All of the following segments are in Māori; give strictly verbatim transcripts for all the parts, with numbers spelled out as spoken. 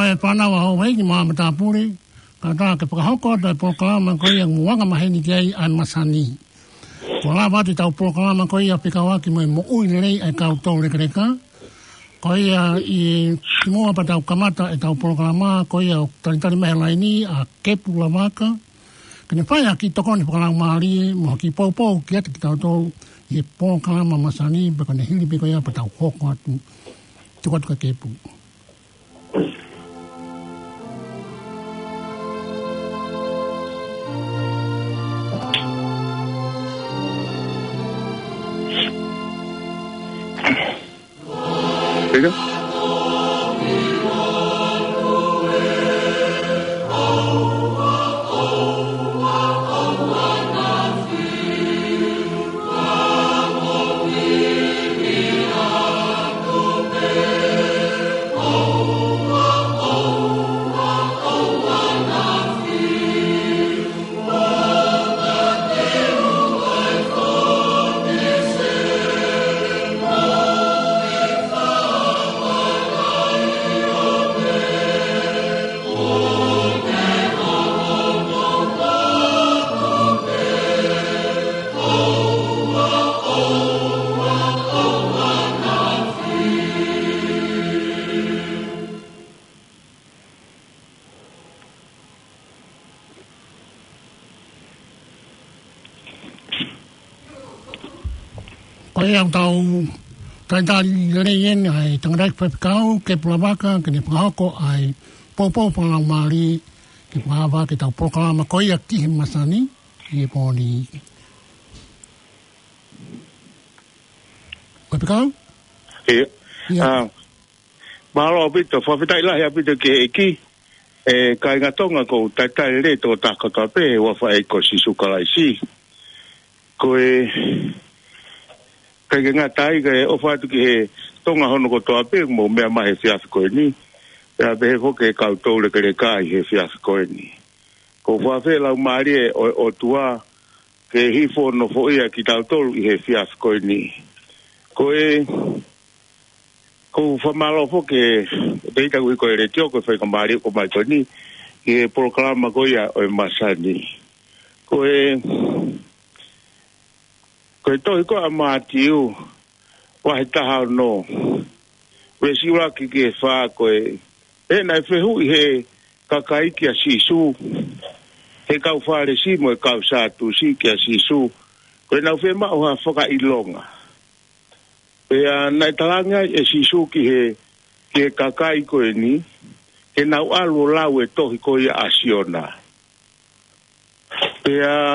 e whanau au hei ki maa matapuri, ka tā ke whakahoko tai proklama ko ia nguanga maheni ki ai an masani. Ko la wati tau proklama ko ia pikawaki mo i mo ui rei ai kau tau reka reka. Ko ia i timoa pa tau kamata e tau proklama ko ia taritari mehe laini a kepu la waka. Kene whai aki tokoni whakalau maari mo ki poupou ki ati ki tau tau i proklama masani beko ne hili beko ia pa tau hoko atu tuka tuka kepu. Diga. Yang tahu tadi lerian ai tengah kau ke pelabaka ke ni pengako ai popo pengang mari ke pengapa kita proklama ko ia ki masani ki poni ko pekau iya ah malo bito fa vitai lah ya bito ke ki e kai ngatonga ko tatai le to takakape wa fa e ko sisukala si ko e kai nga tai ke ofa tu ki tonga hono ko toa pe mo me ma he fias ko ni ya be ho ke ka to le ke kai he fias ko ni ko fa fe la mari o, o tua ke hi fo no fo ia ki ta to he fias ko ni ko e ko fa malo fo ke de ta ko re tio ko fe ka mari ko mai ko ni ke proklama ko ia o masani ko e ko to ko amatiu wa ta no we si wa ki ke fa ko e na fe hu he ka kai ki asisu he ka fa re si mo ka sa tu si ki asisu ko na fe ma wa fa ka ilonga pe na talanga e sisu ki he ke ka kai ko ni ke na alu la we to ko ya asiona pe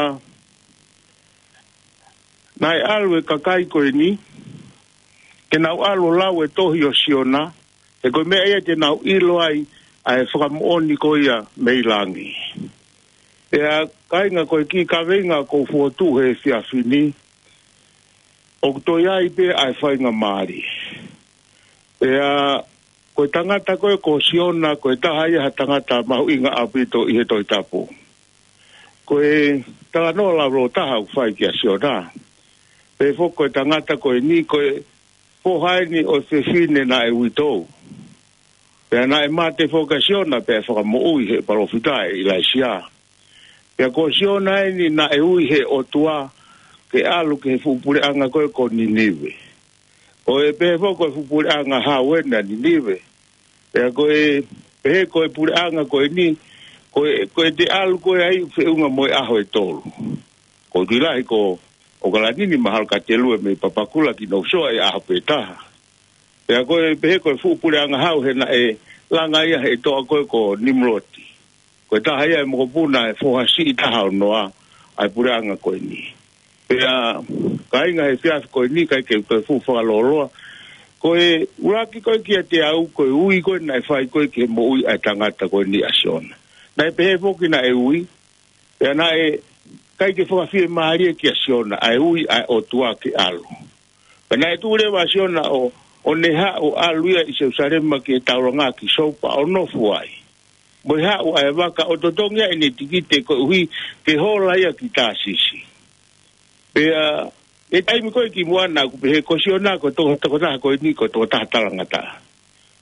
nai alwe kakai ko ni ke nau alo lawe tohi o siona e ko me e te nau ilo ai ai whakamoni ko ia meilangi e a kainga ko ki ka venga ko fuotu he fiafini o to iai pe ai whainga maari e a ko tangata ko e ko siona ko e taha ia tangata mahu inga apito i he toi tapu ko e tanga no la ro taha u whai ki a siona pe foko tangata ko ni ko po hai ni o se fine na e wito pe na e mate fokasiona pe foka mo ui he parofitai i laisia pe ko siona ni na e ui he o tua ke alu ke fupure anga ko ko ni nive o e pe foko fupure anga ha wena ni nive pe ko e pe ko e pure anga ko ni ko ko de alu ko ai fe unga mo aho e tolu ko dilai ko o galani ni mahal ka telu me papakula ki no so e a peta e a ko e pe ko fu pure anga hau he na e langa ia he to ko ko nimroti ko ta haia mo puna e fo hasi ta hau noa ai pure anga ko ni e a kai nga he fias ko ni kai ke ko fu fo lolo ko e uraki ko ki te au ko ui ko na fai ko ke mo ui atangata ko ni asiona na pe fo ki na e ui e na e kai ke foka fie maari ki asiona ai ui ai o tua ki alu pana e tu le asiona o o neha o alu ia i se usarema ki tauranga ki sopa o no fuai mo ha o ai vaka o totongia ene tikite ko hui ke hola ia ki tasisi pe a e tai mi ko ki moana ku pe ko siona ko to to ta ko ni ko to ta talanga ta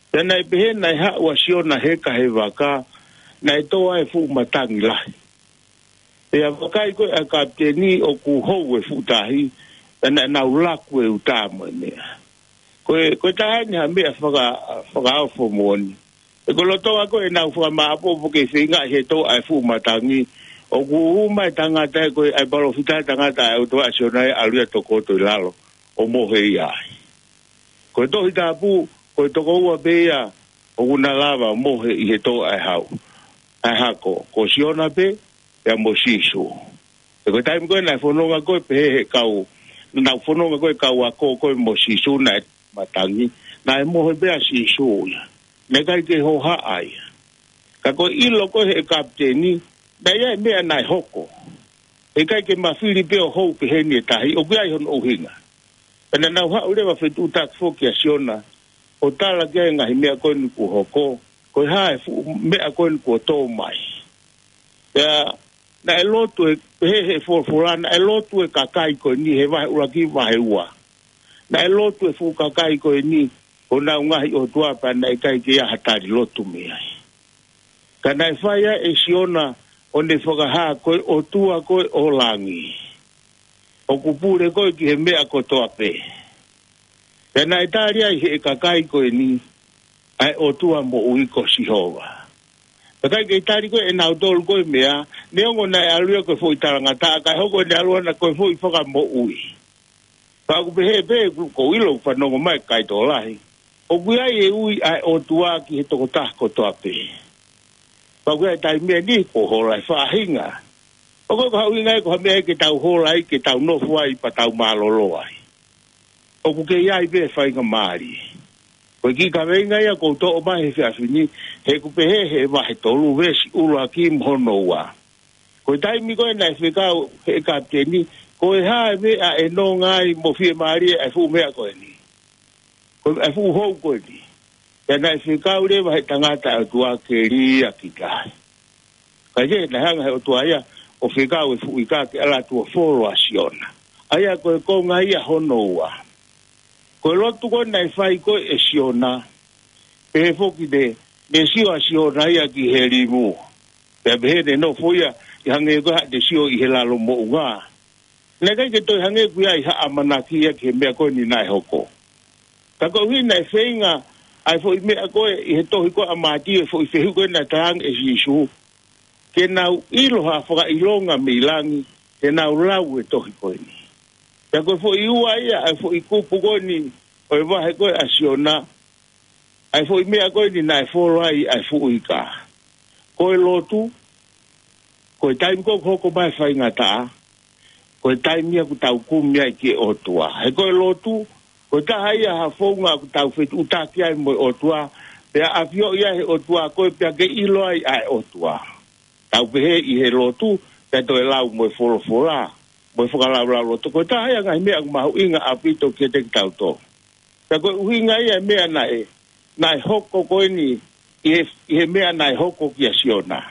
Tena i pehe nai ha ua siona he ka he waka, nai toa e fu matangi lahi. E a wakai koe a kapteni o ku hou e fu tahi, tena na ulaku e utamo e mea. Koe, koe tahani ha mea whaka, whaka au fo moni. E ko lotonga koe nau whaka maapo poke whinga he toa e fu matangi, o ku huma e tangata e koe ai balo whita tangata e utoa siona e aluia tokoto i lalo, o mohe i ai. Koe tohi tāpū, koe toko ua bea, o kuna lava mohe i he toa e hau. Ai hako, ko siona pe, ya mo sisu. E koe taimi koe nai whanonga koe pe he he kau, nau whanonga koe kau a ko koe mo sisu na e matangi, na e mohe bea sisu ia. Ne kai ke ho ha ai. Ka koe ilo koe he kapteni, na ia e mea nai hoko. E kai ke mawhiri peo hou pe he ni e tahi, o kia i hon ohinga. Pena nau hau rewa whetu tak foki a siona, o tala kia ngahi mea koe nuku hoko, koe hae mea koe nuku o tō mai. Ia, na e lotu e he he forforana, e lotu e kakai koe ni, he wahe uraki wahe ua. Na e lotu e fu kakai koe ni, o nau ngahi o tuapa na e kai ke hatari lotu mea. Ka na e whaia e siona, o ne whakaha koe o tua koe o langi. O kupure koe ki he mea ko toape. E na e tāria i he kakai koe ni, ai o tua mo uiko sihova. Kakai ke tāri koe e nau tolu koe mea, ne ongo na e aluia koe fo i tarangata, kai hoko ne alua na koe fo i whaka mo ui. Ka kupe he pe ko ilo whanongo mai kai tō lahi. O kuia i e ui ai o tua ki he toko taha ko toape. Ka kuia e tai mea ni ko horai whahinga. O koe ka huinga e ko hamea ke tau horai, ke tau nofu ai pa tau malolo ai. O kuke iai pe whainga maari. Koe ki ka veinga ia kou tō o mai he whiawhini, he kupe he he wahe tolu vesi ura ki mhono ua. Koe taimi koe nai whikau he kapteni, koe hae mea e no ngai mo fie maari e fu mea koe ni. Koe e fu hou koe ni. E nai whikau le wahe tangata o tua ke ria ki kai. Kai he nai hanga he o tua ia, o whikau e fu ika ke ala tua foro a siona. Aia koe konga ia hono ua. Koe lotu koe nai whai koe e siona, pe he foki de, me sio a siona ia ki he rimu. Pe abehe ne no fuia, i hange koe ha de sio i he lalo mo unga. Ne kai ke toi hange kuia i ha amanaki ia ki he mea koe ni nai hoko. Ka koe hui nai whainga, ai fo i mea koe i he tohi koe amati e fo i whehu koe na tahang e sisu. Ke nau iloha whaka ilonga me ilangi, ke nau lau e tohi koe ni. Ka koe fo i ua ia, ai fo i kupu koe ni, o e wahe koe a siona, ai fo i mea koe ni nai foro ai, ai fo i ka. Koe lotu, koe taimi koe hoko mai whainga taa, koe taimi ia ku tau kumia i ke otua. He koe lotu, koe taha ia ha fonga ku tau whetu utaki ai mo otua, pea awhio ia he otua, koe pea ke ilo ai ai otua. Tau pehe i he lotu, pea toi lau mo e foro fora. Mo whakalau lau loto, koe taha ia ngai mea mahu inga apito ke te tau tō. Ka koe uhinga ia mea nai, nai hoko koe ni, i he, i he mea nai hoko ki a siona.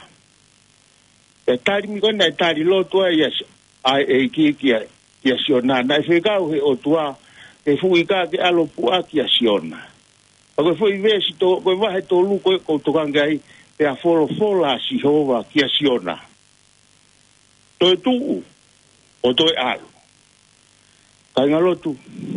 E tari mi koe nai tari lotua ia ai e ki ki a, ki a siona. Nai whekau he o tua, e fuika ke alo pua ki a siona. Ka koe fui vesi tō, koe wahe tō lu koe koutokangai, pe a foro fola si hova ki a siona. Toi tuu. O toi alu. Kainga lotu.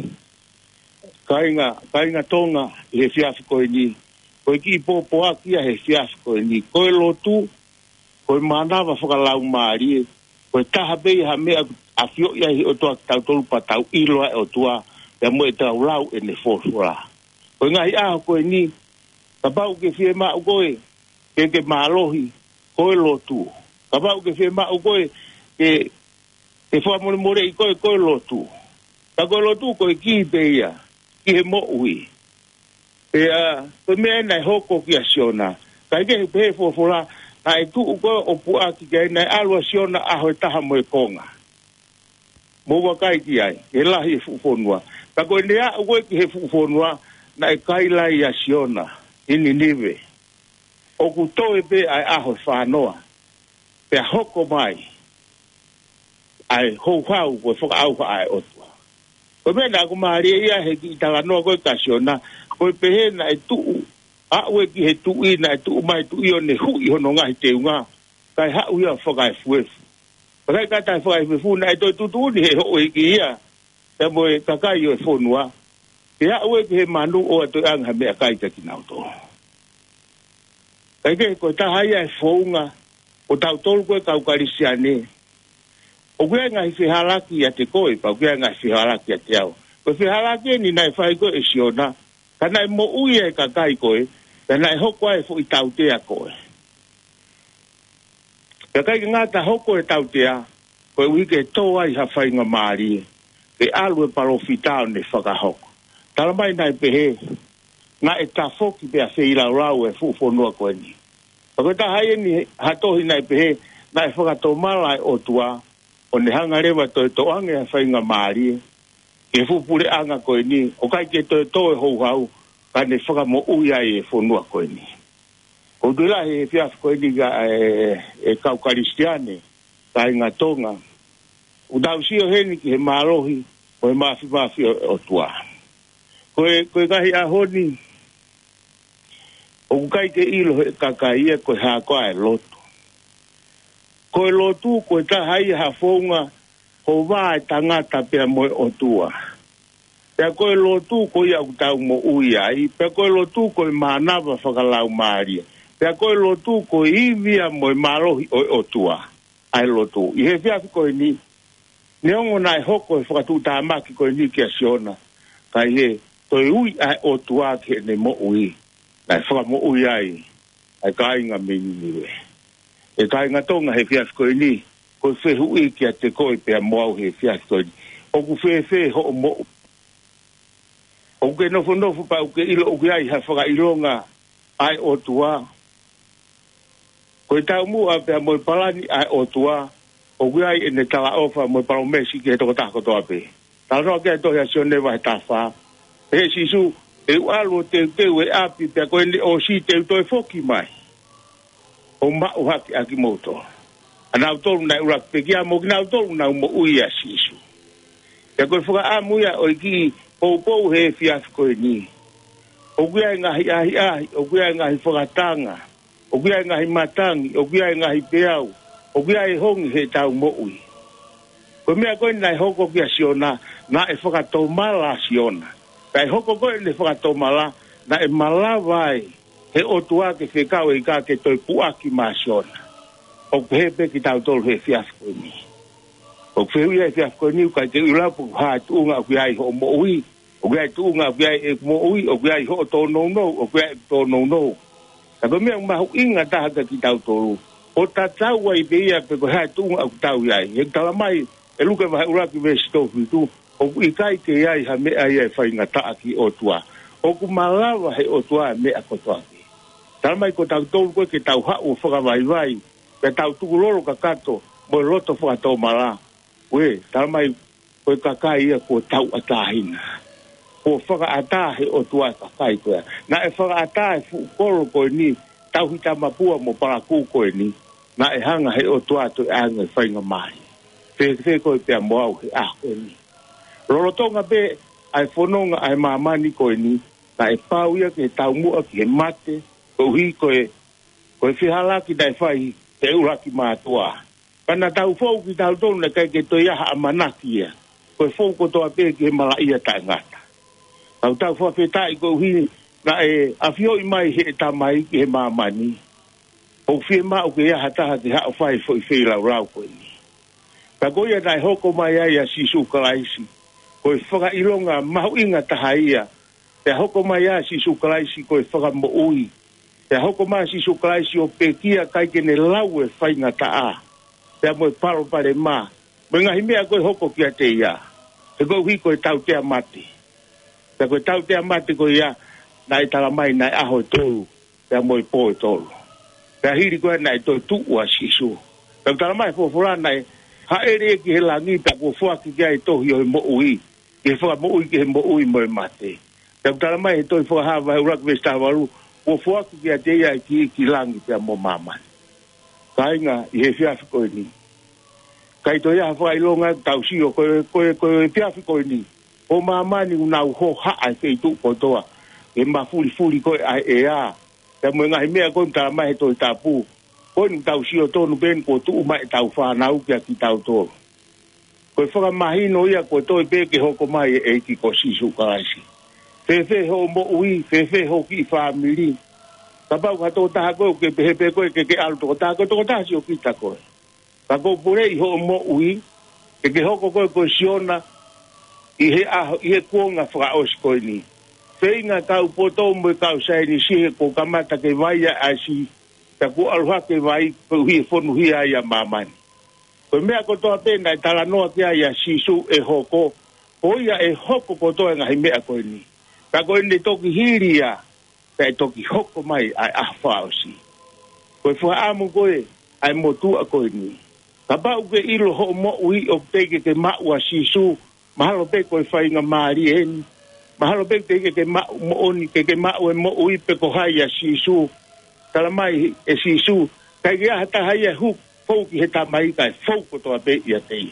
Kainga, kainga tonga he fiafi koe ni. Koe ki popo akia he fiafi koe ni. Koe lotu, koe manawa whakalau maari. Koe taha bei ha mea a fio ia hi o toa tau tolu pa tau iloa e o tua. Pea mo e tau lau e ne fosura. Koe ngahi aho koe ni. Kapau ke fie maa koe. Ke ke maalohi. Koe lotu. Kapau ke fie maa koe. Ke e wha mone more i koe koe lotu. Ka koe lotu koe ki peia, ki he mo ui. E a, koe mea nai hoko ki a siona. Ka ike he pehe fofora, na e tu koe o pua ki kai, nai alua siona aho e taha mo e konga. Mo wakai ki ai, e lahi e fufonua. Ka koe nea koe ki he fufonua, na e kai lai a siona, ini nive. O ku toe pe ai aho e whanoa. Pe a hoko mai. Ai ho hau ko foka au ai otua. Ko me na ko maria ia he ki tala no ko kasiona, ko pehe na e tu a we ki he tu ina tu mai tu io ne hu i hono ngai te unga kai ha uia whakai fuefu kai ka tai whakai fuefu na e toi tutu ni he ho i ki ia te moe kakai o e whonua e ha ue ki he manu o atu anga mea kai ka ki nau tō kai ke koe tahaia e whounga o tau tolu koe kau karisiane o kua ngai whiharaki a te koe pa kua ngai whiharaki a te au koe whiharaki ni nai whai koe e siona ka nai mo ui e kakai koe ka nai hoko ai fo i tau tea koe ka kai ngā ta hoko e tau tea koe wike tō ai ha whainga maari e alu e parofitao ne whakahoko tala mai nai pehe ngā e ta foki pia whira rau e fufonua koe ni koe ta hai ni hatohi nai pehe nai whakato mara e o tua o ne hanga rewa toi to ange ha whainga maari e fupure anga koe ni o kai ke toi to e hou hau ka ne whakamo ui ai e fonua koe ni o dula he fiaf koe ni ga e, e kau karistiane ka inga tonga o dau sio heni ki he marohi o he mafi mafi o, o tua koe koe kahi a honi o kai ke ilo he kakaia koe haa koa e lotu koe lotu koe ta hai ha fonga ko va tangata pe mo o tua pe koe lotu ko ia utau mo ui ai pe koe lotu ko manava whakalau maari pe koe lotu ko ivia mo marohi o, o tua ai lotu i he fiafi koe ni ne ongo nai hoko e whakatu tāmaki koe ni kia siona kai he toi ui ai o tua ke ne mo ui nai whaka mo ui ai ai kai ngā meni niwe e kai ngā tonga he fiafi koe ni koe whehu i kia te koe pia moau he fiafi koe ni o ku whe whe ho o mo o ke nofo nofo pa o ke ilo o ke ai ha whaka ironga ai o tua koe tau mua pia mo palani ai o tua o ke ai ene tala ofa mo palo mesi ke toko tako toa pe tala roa ke tohia sio newa he tawha he sisu e ualu te te ue api pia koe ni o si te utoi foki mai o ma u haki aki moto ana utolu na urak pekia mo kina utolu na umo uia sisu pia koe whaka amuia o iki pou pou he fiafi koe ni o kuia ngahi ahi ahi o kuia ngahi whakatanga o kuia ngahi matangi o kuia ngahi peau o kuia e hongi he tau mo ui koe mea koe nai hoko kia siona na e whakatou mala siona kai hoko koe ne whakatou mala na e mala vai he otua ke whekau e ka ke toi puaki ma siona o kuhepe ki tau tolu he fiafi koe ni o kuhewi e fiafi koe ni kai te ulapu haa tuunga o kuia i ho mo ui o kuia i tuunga o kuia i mo ui o kuia i ho tō nou nou o kuia i tō nou nou ka koe mea mahu inga tahaka ki tau tolu o ta tau ai beia pe ko ha tu au tau ai e tala mai e luka va ura ki ve stofu tu o i kai ke ai ha me ai e fai ngata aki o tua o ku malawa he o tua me a ko tua tala mai ko tau tolu ko ke tau ha o foga vai vai pe tau tu lolo ka kato mo loto fo ato mala we tala mai ko ka kai ko tau atahina ko foga ata he o tua ka kai ko na e foga ata fu ko ko ni tau hita mapua mo para ku koe ni na e hanga he o tua tu anga whainga mai fe fe koe pia moau he ah koe ni rorotonga be ai whanonga ai mamani koe ni na e pau ia ke tau mua ki he mate koe hui koe koe whihalaki dai whai te uraki mātua kana tau fau ki tau tonu na kai ke toi aha amanaki ia koe fau ko toa pe ki he mala ia ta ngata tau tau fau whetai koe hui na e afio i mai he tamai ki he mamani o fie ma o ke ia hataha ki hao whai fo i whi lau rau koe ni ka koe nai hoko mai ai a sisu kalaisi koe whaka ilonga mahu inga taha ia te hoko mai ai a sisu kalaisi koe whaka mo ui te hoko mai a sisu kalaisi o pekia kai kene lau e whainga ta a te a moe paro pare ma mo ngahi mea koe hoko kia te ia te koe hui koe tau tea mati te koe tau tea mati koe ia nai tala mai nai aho e tolu te a moe po e tolu te a hiri koe nai toi tu ua sisu te tala mai fofora nai ha ere ki he langi ta ko fuaki ki ai tohi o he mo ui ki he whaka mo ui ki he mo ui mo e mate te tala mai he toi whaka hawa he urak vesta waru ko fuaki ki a te ia ki ki langi te a mo mamani ka inga i he whiafi koe ni kai toi a whaka ilonga tau si o koe koe koe whiafi koe ni o mamani unau ho haa e feitu ko toa e mafuli fuli ko ai e a te mo ngai mea ko ta mai to tapu ko ni tau sio tonu ben ko tu mai tau fa na u ki tau to ko fa mai no ia ko to be ke hoko mai e ki ko si su kaisi fe fe ho mo ui fe fe ho ki family ta ba ka to ta ko ke pe pe ko ke ke alto ta ko to ta si o ki ta ko ta ko pure i ho mo ui ke ke hoko ko ko siona i he a i he kuonga fra os ko ni feinga kau poto mo kau sai ni si ko kamata ke vai a si ta ko alha ke vai ko hi fonu hi ya mama ko me ko to pena tala no ke ya si su e hoko o ya e hoko ko to nga me ko ni ta ko ni to ki hiria ta to ki hoko mai a a fa si ko fo amu ko e ai mo tu ko ni ta ba ke ilo ho mo ui o te ke ma wa si su mahalo pe ko fai nga mari en mahalo pe te ke ma mo oni ke ke ma o mo ui pe ko hai ya sisu tala mai e sisu kai ga hata hai hu fo ki heta mai kai fo ko to pe ya te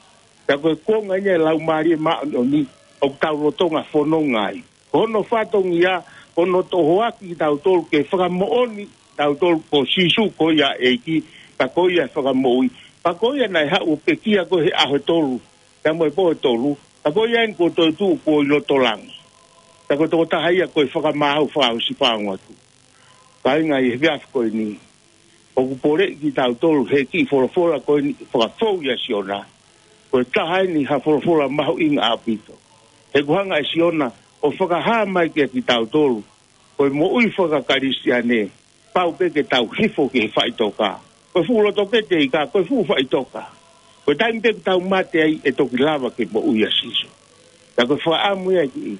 ta ko ko nga nye lau mari ma oni o tau rotonga fo no ngai ono fato ngia ono to hoaki tau tol ke fra mo oni tau tol ko sisu ko ya e ki ta ko ya fra mo ui pa ko ya nai ha o pe kia ko he a ho tolu ta mo po tolu ta ko ya en ko to tu ko lo tolang ta ko to ta hai ko fa ma ho fa si fa ngo tu kai ngai via ko ni o ko pore ki ta tolu he ki fo fo ko ni fa fo ya siona ko ta hai ni ha fo fo ma ho ing apito e ko hanga siona o fa ha mai ki ki ta tolu ko mo ui fa ka kristiane pa o pe ke ta hifo ki fa itoka ko fu lo to ke te ka ko fu fa itoka ko ta inte ta mate ai e to ki lava ke mo ui asiso ta ko fa amu ya ki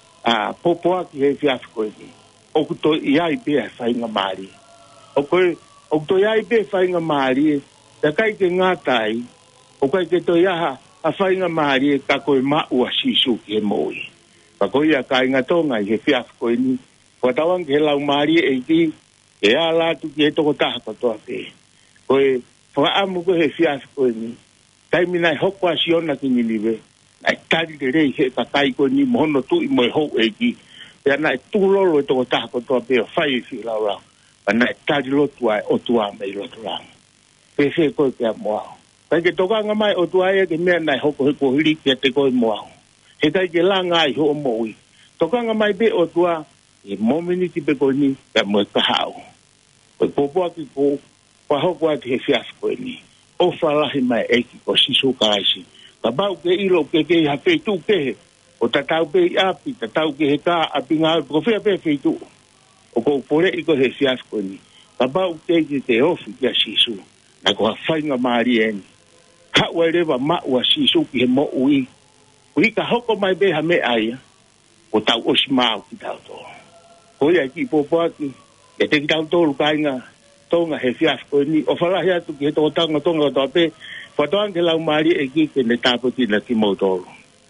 a popo ki he fiasco ni o to ia i be fa inga mari o ko o to ia i be fa inga mari ta kai ke ngatai o kai ke to ia a fa inga mari ka ko ma u asiso ke mo i pa ko ia kai nga to nga he fiasco ni ko ta wan ke lau mari e ki e ala tu ke to ta ko to te ko fa amu ko he fiasco ni kai mina hokwa siona ki ni live ai tari de rei he ka kai ko ni mono tu i mo ho e ki ya na tu lo lo to ta ko to pe fai fi la la ana tari lo tu ai o tu a me lo tu la pe se ko ke mo kai ke to ka nga mai o tu ai ke me na hoko ko hiri ke te ko mo he kai ke la nga i ho mo i to ka nga mai be o tu a e mo mini ti pe ko ni ka mo ka hao ko popo ki ko pa hoko a te fiasco ni o falahi mai eki ko sisu kaisi ka bau ke ilo ke ke ha fe tu ke o ta tau pe api ta tau ke he ka api nga ko fe pe fe tu o ko pore i ko he fiasco ni ka bau ke ke te ofi ke sisu na ko fa nga mari en ka wele ba ma wa sisu ki he mo ui ui ka hoko mai be ha me ai o tau o smau ki tau to ko ya ki popo ki e te ki tau to ka nga tonga he fiasco ni o fala ya tu ke to tanga tonga to pe fotoan ke lau mari e ki ke ne tapo ti na ki mo to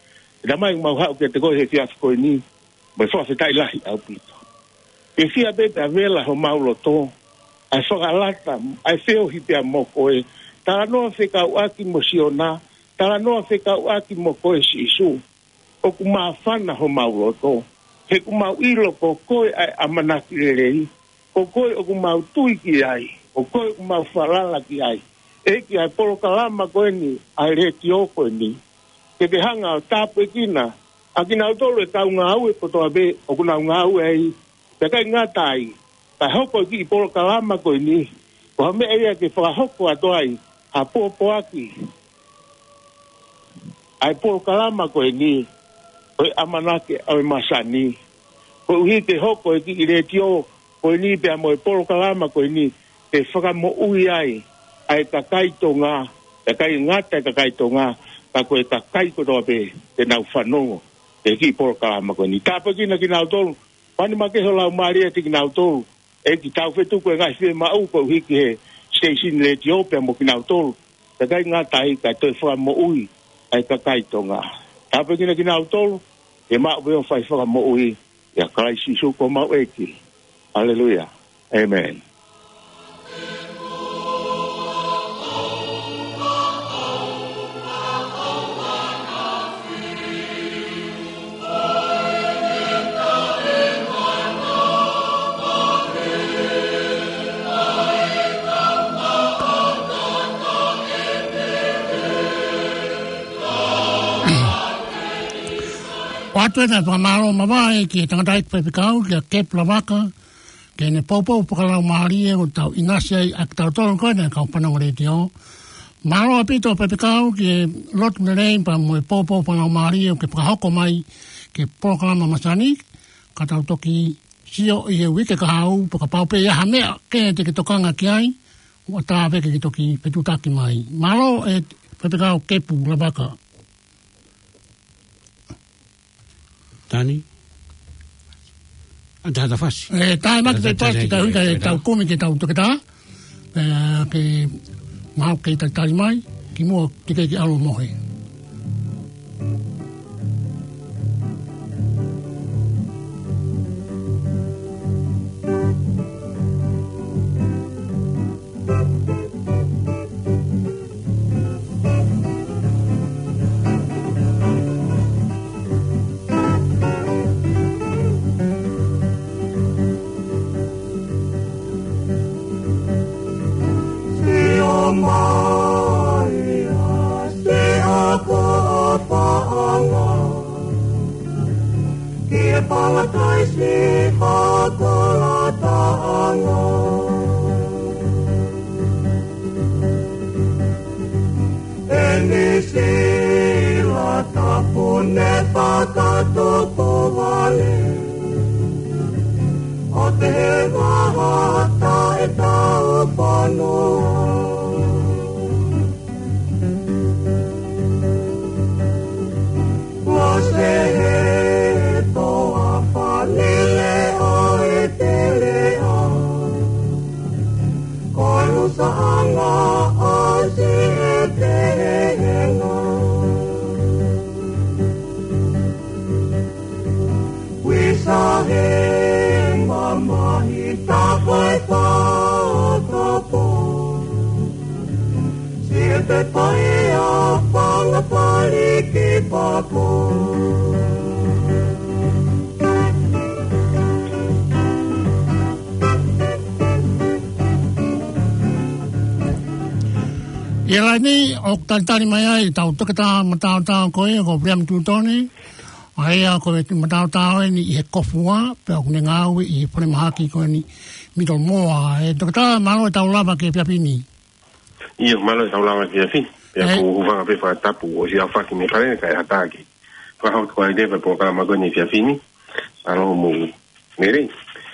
da mai mau ha ke te ko he fiasco ni mo fo se tai la au pito e fia be ta vela ho maulo to ai so galata ai feo hi pe mo ko e ta no fe ka wa ki mo siona ta no fe ka wa ki mo ko e sisu o ku ma fana ho maulo to he ku mau ilo ko ko ai amana ki le o koi o kumau tui ki ai, o koi o kumau whalala ki ai. E ki ai polo kalama koe ni, ai re ti o koe ni. Ke te hanga o tāpu e kina, a kina o tolo e tau ngā au e kotoa be, o kuna ngā au e ai, te kai ngā tai, kai hoko ki i polo kalama koe ni, ko hame e ia ke whakahoko ato ai, a pōpo aki. Ai polo kalama koe ni, koe amanake au e masani. Ko uhi te hoko e ki i re ti o, ko ni pe mo polo kalama ko ni te whaka mo ui ai ai ka kai to ngā ka kai ngata ka kai to ngā ka koe ka kai ko to pe te nau whanongo te ki polo kalama ko ni tāpa kina ki nau tolu pani ma ke holau maria te ki nau tolu e ki tau whetu koe ngai whe ma u ko hiki he station le ti ope mo ki nau tolu ka kai ngata ai ka toi whaka mo ui ai ka kai to ngā tāpa kina ki nau tolu e ma uwe o whai whaka mo ui ya kai sisu ko mau eki. Hallelujah. Amen. Atu na pamalo mawai ki tangata ik pepikau ki a kep lavaka ke ne popo pokalau maari e o tau inasia i ak tau tolo koe ne kau panong retio. Malo apito pepikau ki lot nerei pa mo popo pokalau maari e o ke pakahoko mai ke pokalama masani ka tau toki sio i e wike ka hau pakapau pe ia hamea ke te ke tokanga ki ai o ta veke ki toki petutaki mai. Malo e pepikau kepu lavaka. Tani? Anta hata fasi? Eh, tai maki te pasi ka hui ka e tau kumi ke tau toketa. Eh, ke mahau ke tai tari mai, ki mua te ke ki alo mohe. Ia ni o tantari mai ai tau toketa matao tao koe ko priam tutone. Ai a ko matao tao ni e kofua pe o ne ngau i pone mahaki ko ni mito moa e toketa malo tau lava ke piapini. Ia malo tau lava ke piapini. Pe ko uvanga pe fa tapu o si afaki me kare ka ataki. Fa hot ko ide pe po kala magoni piapini. Alo mo mere.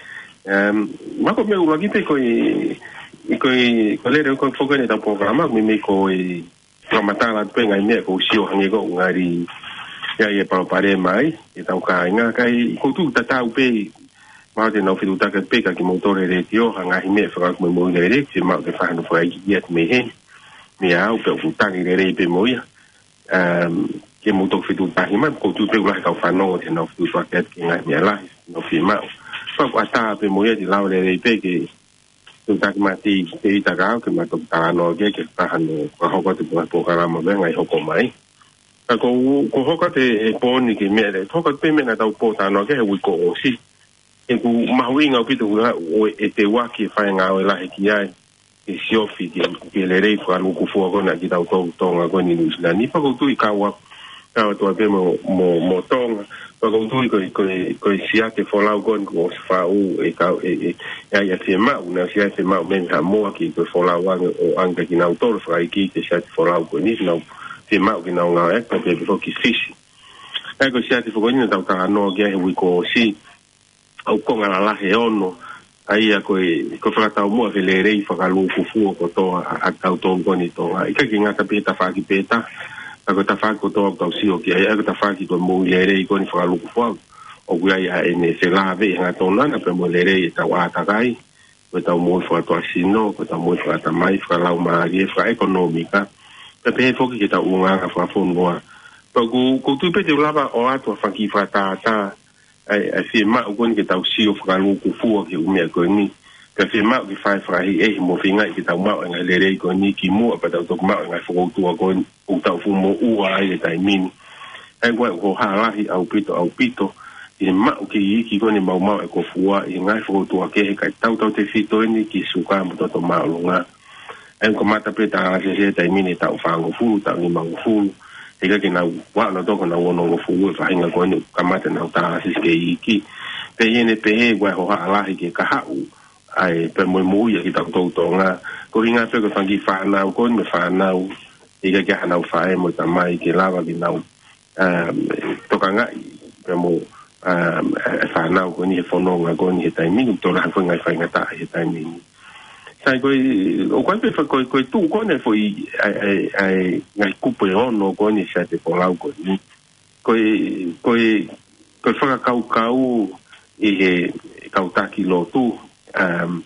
Ehm mako me ulagi pe ko i i koi kolere ko foga ni ta programa mi me ko i ramata la penga ni ko sio hangi ko ngari ya ye pa pare mai e ta ka nga kai ko tu ta ta upe ma de no fidu ta ka pe ka ki motore re tio hanga hi me fa ko mo ne re ki ma ke fa no fa yet me he mi a upe ku ta ni re pe mo ya um ke mo to fidu ta hi ma ko tu pe la ka fa no de no fidu fa ke ki nga mi la no fi ma fa ko ta pe mo ya di la re pe ke tu tak mati te ita ka ke ma to ta no ke ke ta hanu ko ho ko te po ka ma me ngai ho ko mai ka ko ko ho ka te e poni ke me le to ka pe me na ta po ta no ke wi ko o si e ku ma wi nga pi tu o e te wa ki fa nga o la ki ai e si o fi ke ke le re ko alu ku fu ko na ki ta to to nga ko ni nu na ni pa ko tu i ka wa ka to pe mo mo mo tonga pa ko tu ko ko ko sia ke fo la ko ko fa u e ka e ya ya te ma una sia te ma men ha mo ki ko fo la wa o anga ki na autor fra ki ke sia te fo la ko ni no te ma ki na nga e ko pe fo ki fisi e ko sia te fo ni ta ka no ge e wi ko si au ko nga la he ono ai a ko ko fra ta mo ke le rei fa ka lu ku fu ko to a ta to ko ni to ai ka ki nga ta pe ta fa ki pe ta ako ta fa ko to ko si o ki ai ako ta fa ki ko mo le rei ko ni fa lu ku fu o gua ia e ne se lave nga tona na pe mo le rei ta wa ta kai ko ta mo fa to asino ko ta mo fa ta mai fa la ma ri fa economica pe pe fo ki ta unga ka fa fo ngoa pa ku ko tu pe te lava o ato fa ki fa ta ta ai ai fi ma ko ni ta si o fa lu ku fu ki u me ko ni ka fi ma ki fa fa hi e mo finga ki ta ma nga le rei ko ni ki mo pa ta to ma nga fo tu ko u ta fu mo u ai ta min ai gua ko ha la hi au pito au pito i ma ki ki ko ni mau mau e ko fua i ngai fo tu ke ka tau tau te fito ni ki su ka mo to ma lunga en ko mata pe ta se se ta mini ta fa ngo fu ta ni ma fu e ka ke na wa na to na wono ngo fu fa inga ko ni kamata na ta si ke iki pe yene pe he wa ho ala ke ka ha u ai pe mo mo ya ki ta to to nga ko ringa pe ko fangi fa na ko ni fa na u e ka ke na fa e mo ta mai ke lava ki na um to ka nga pe mo um fa na ko ni fo no nga ko ni ta mi to la fo nga fa nga ta e ta mi sai ko o kwa pe fa ko ko tu ko ne foi ai ai ngai kupo no ko ni sa te po lau ko ni ko ko ko fa ka kau e he kau taki lo tu um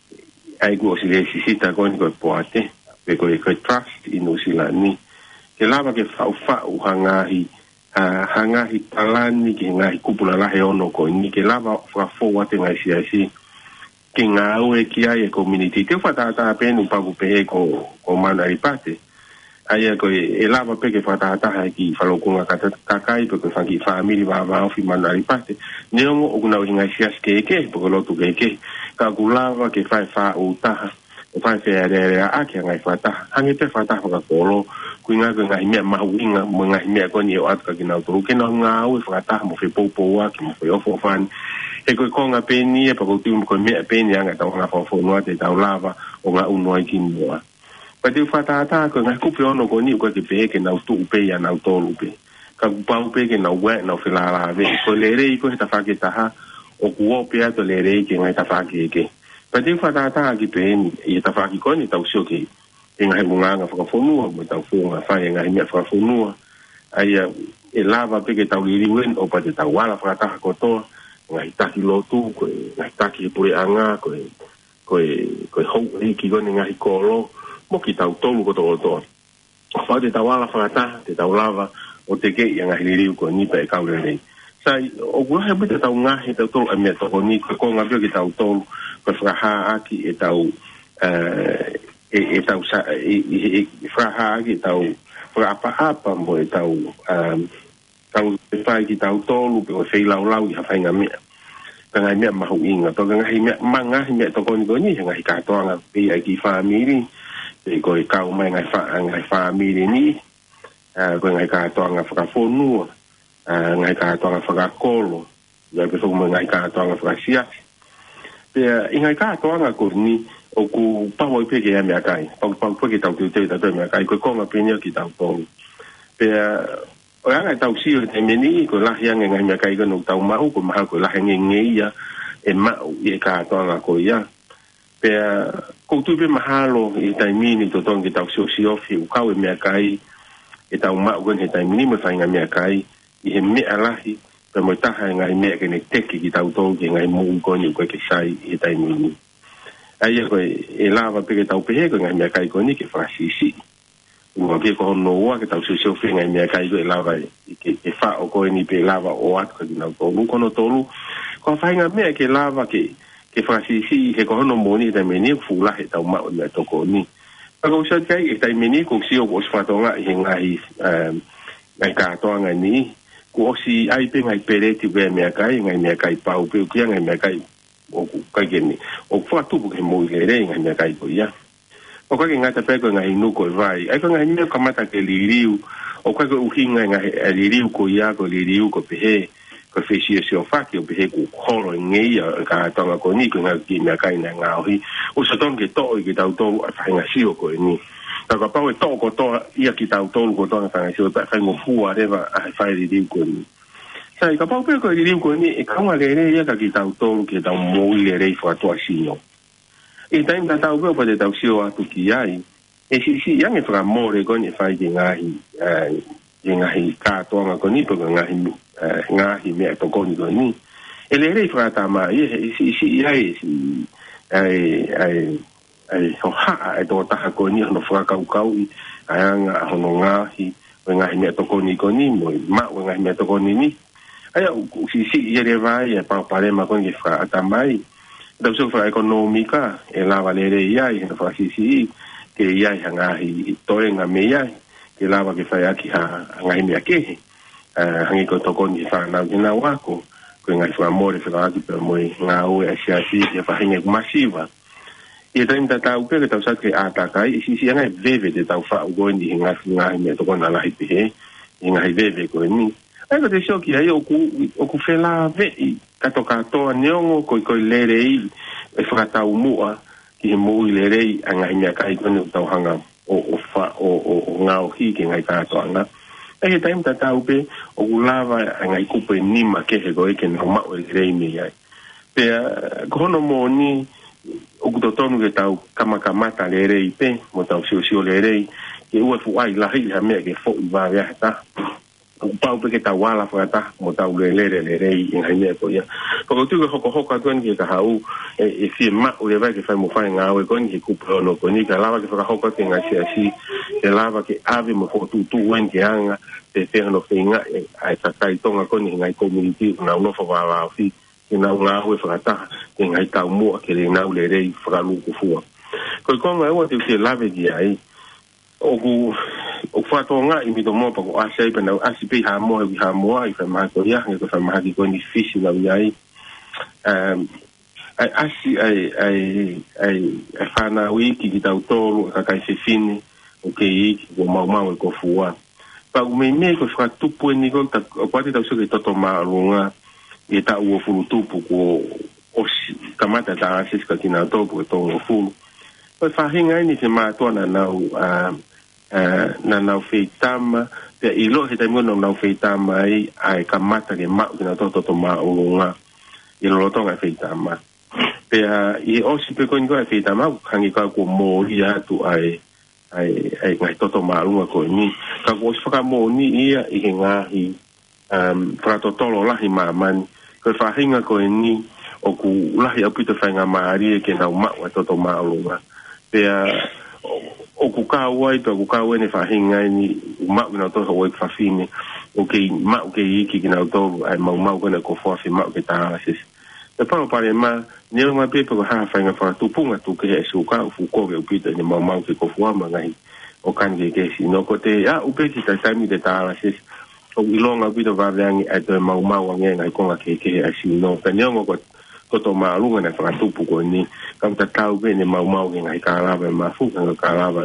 ai go si le si ta ko ni ko poate pe ko ko trust in usila ni ke lava ke fa fa u hanga hi hanga hi talani ke ngai kupo la he ono ko ni ke lava fa fo wa te ngai si si ke ngā ue ki ai e community. Te whatata pēnu paku pe e ko, ko mana i pate. Ai e ko e lava pe ke whatata ki whalokunga kakai pe ko whanki whaamiri wa waofi mana i pate. Neongo o kuna uhinga sias ke eke, poko lotu ke eke. Ka ku lava ke whai wha o taha. O whai whea rea rea ake ngai whataha. Hangi te whataha whaka kolo. Kui ngā koe ngahi mea mahuinga, mo ngahi mea koni e o atuka ki nau toru. Ke nau ngā ue whakataha mo whi poupo waki, mo whi ofo whani. E koe konga pēni e pako tiu mo koe mea pēni anga tau ngā whawhonua te tau lava o ngā unua i ki mua. Pa te whatata koe ngai kupe ono koe ni u koe ke pehe ke nau tu upe ia nau tolu pe. Ka kupau pe ke nau wē nau whilara ave. Koe le rei koe he ta whake taha o kuo pe ato le rei ke ngai ta whake eke. Pa te whatata ki pēni i ta whake koe ni tau sio ke e ngai munganga whakawhonua mo tau whonga whai e ngai mea whakawhonua. Ai e lava pe ke tau liriwen o pa te tau wala whakataha kotoa. Ngai taki lotu, koe ngai taki pure anga, koe koe koe hou ki kone ngai kolo, mo ki tau tolu koto kotoa. Whau te tau ala whakata, te tau lava, o te kei a ngai liriu koe nipa e kaure rei. Sai, o kurahe pute tau ngahi tau tolu a mea toko ni, koe ko ngapio ki tau tolu, koe whakaha aki e tau, e, e tau, e whakaha aki e tau, whakapa-apa mo e tau, tau te whai ki tau tolu, pe o sei lau lau i hawhainga mea. Ka ngai mea mahu inga, to ka ngai mea, ma ngahi mea toko ni koni, ngai katoanga pe ai ki whaamiri, pe koe kau mai ngai whaamiri ni, koe ngai katoanga whakawhonua, ngai katoanga whakakolo, ngai pe whukumu ngai katoanga whakasiasi. Pe i ngai katoanga koni, o ku pao i peke e mea kai, pao pao peke tau te utei tatu e mea kai, koe konga penia ki tau tolu. Pe o anga tau sio te meni ko lahi anga ngai mea kai kono tau mahu ko maha ko lahi nge ngeia e mau i e kātoanga ko ia. Pea koutu pe mahalo i taimini to tongi tau sio siofi u kau e mea kai e tau mau kono he taimini mo whainga mea kai i he mea lahi pe mo taha e ngai mea kene teki ki tau tongi ngai muu koni koe ke sai i taimini. Aia koe e lava pe ke tau pehe ko ngai mea kai koni ke whasisi. Ua ke ko no wa ke tau se se finga me kai go lava ke ke fa o ko ni pe lava o at ko na ko lu kono tolu ko fa nga me ke lava ke ke fa si si ke ko no moni da meni fu la he tau ma o me to ko ni pa ko sa kai e tai meni ko si o ko fa to nga he nga hi um ngai ka to nga ni ko si ai pe ngai pere ti be me kai ngai me kai pa o pe ki ngai me kai o kai ke ni o fa tu ke mo ke re ngai me kai ko ya. O kwa ke ngata pe ko ngai nuko vai ai ko ngai me kamata ke liriu o kwa ko uhinga ngai liriu ko ia ko liriu ko pe ko fesi se o fa ke o pe ko holo ngai ka tonga ko ni ko ngai ki me kai na ngau o sa ton ke to ke tau to fa nga si o ko ni ka ka pa o to ko to ia ki tau to ko to fa nga si o pa fa ngo fu a reva a fa liriu ko ni sai ka pa pe ko liriu ko ni e ka nga le re ia ka ki tau to ke tau mo le re fa to asino. E taim ta tau peo pa te tau sio atu ki ai. E si si yang e whaka more koni e whai ki ngahi, e ngahi kātoanga koni, paka ngahi, ngahi mea to koni koni. E le rei whaka tama, e si si ai, si, ai, ai, ai, ho haa e tō taha koni, hono whaka kau kau i, ai anga, hono ngahi, o ngahi mea to koni koni, mo ma o ngahi mea to koni ni. Ai au, si si i ere vai, e pao parema koni e whaka tamai, tau so fra ekonomika e lava le re iai na fa si si ke iai hanga hi toe nga me iai ke lava ke fa aki ha nga hi me ke hangi ko toko ni fa na na wako ko nga fa more fa aki per moi nga o e sia si e fa hinga masiva e taim ta tau ke tau sa ke ata kai si si nga veve de tau fa go ni nga nga me toko na la hi pe inga hi veve ko ni ai ko te shoki ai o ku o ku fela ve ka to ka to neongo ko ko lere i e frata umua ki mo i lere i anga nya kai ko no tau hanga o o fa o o ngao hi ke ngai ka to anga e taim ta tau pe o lava anga i kupe ni ma ke he go ke no ma o lere ni ai pe ko no mo ni o ku to tonu ke tau kama kamata lere i pe mo tau sio sio lere i ke ua fu ai la hi ha me ke fo i va ya ta o pau pe ke ta wala fo ta mo ta u le le le le i ngai me ko ya ko tu ko ko ko tu ni ka hau e fi ma o le va ke fa mo fa nga o ko ni ku pro no ko ni ka lava ke fa ko ko te nga si asi e lava ke ave mo ko tu tu wen ke anga te te no ke nga ai ta kai tonga ko ni ngai community na no fa va fi ke na nga o fa ta ke ngai ta mo ke le na u le le fa lu ku fu ko ko nga o te ke lava di ai o ku o fato nga i mi do mo pa ko asai pa na asi pe ha mo ha mo ai fa ma ko ya ko fa ma ki ko ni fish na ai um ai asi ai ai ai fa na wi ki ki tau tolu ka kai se fini o ke i ko ma ma ko fuwa pa u me me ko fa tu pu ni ko ta ko ti tau so ke toto ma lunga e ta u fu tu pu ko o kamata ta asi ka tina to pu to fu pa fa hinga ni se ma to na na um Uh, na nau feitama pe ilo he taimo no nau feitama ai ai kamata ke ma na to to ma unga i lo tonga feitama pe a i o si pe ko ngo feitama kangi ka ko mo ia tu ai ai ai ngai to to ma unga ko ni ka ko fa mo ni ia i nga hi um fra to to lo la hi ma man ko fa hinga ko ni o ku la hi apita fa nga ma ari ke na ma wa to to ma unga pe a o ku ka wai to ku ka wene fa hinga ni ma na to ho fa fine o ke ma o ke ki ki na to ai ma ma ko na ko fa fi ma ke ta sis te pa pa ma ni ma pe ko ha fa nga fa tu punga tu ke su ka fu ko ke pita ni ma ma ke ko fu ma ngai o kan ke ke si no ko te a u pe ki ta mi de ta sis o ilonga bi do va yang ai to ma ma wa ngai ko nga ke ke asi no pe ni ngo ko to ma lunga na fa tu pu ko ni kam ta tau be ni mau mau ngai ka la ba ma fu ka ka la ba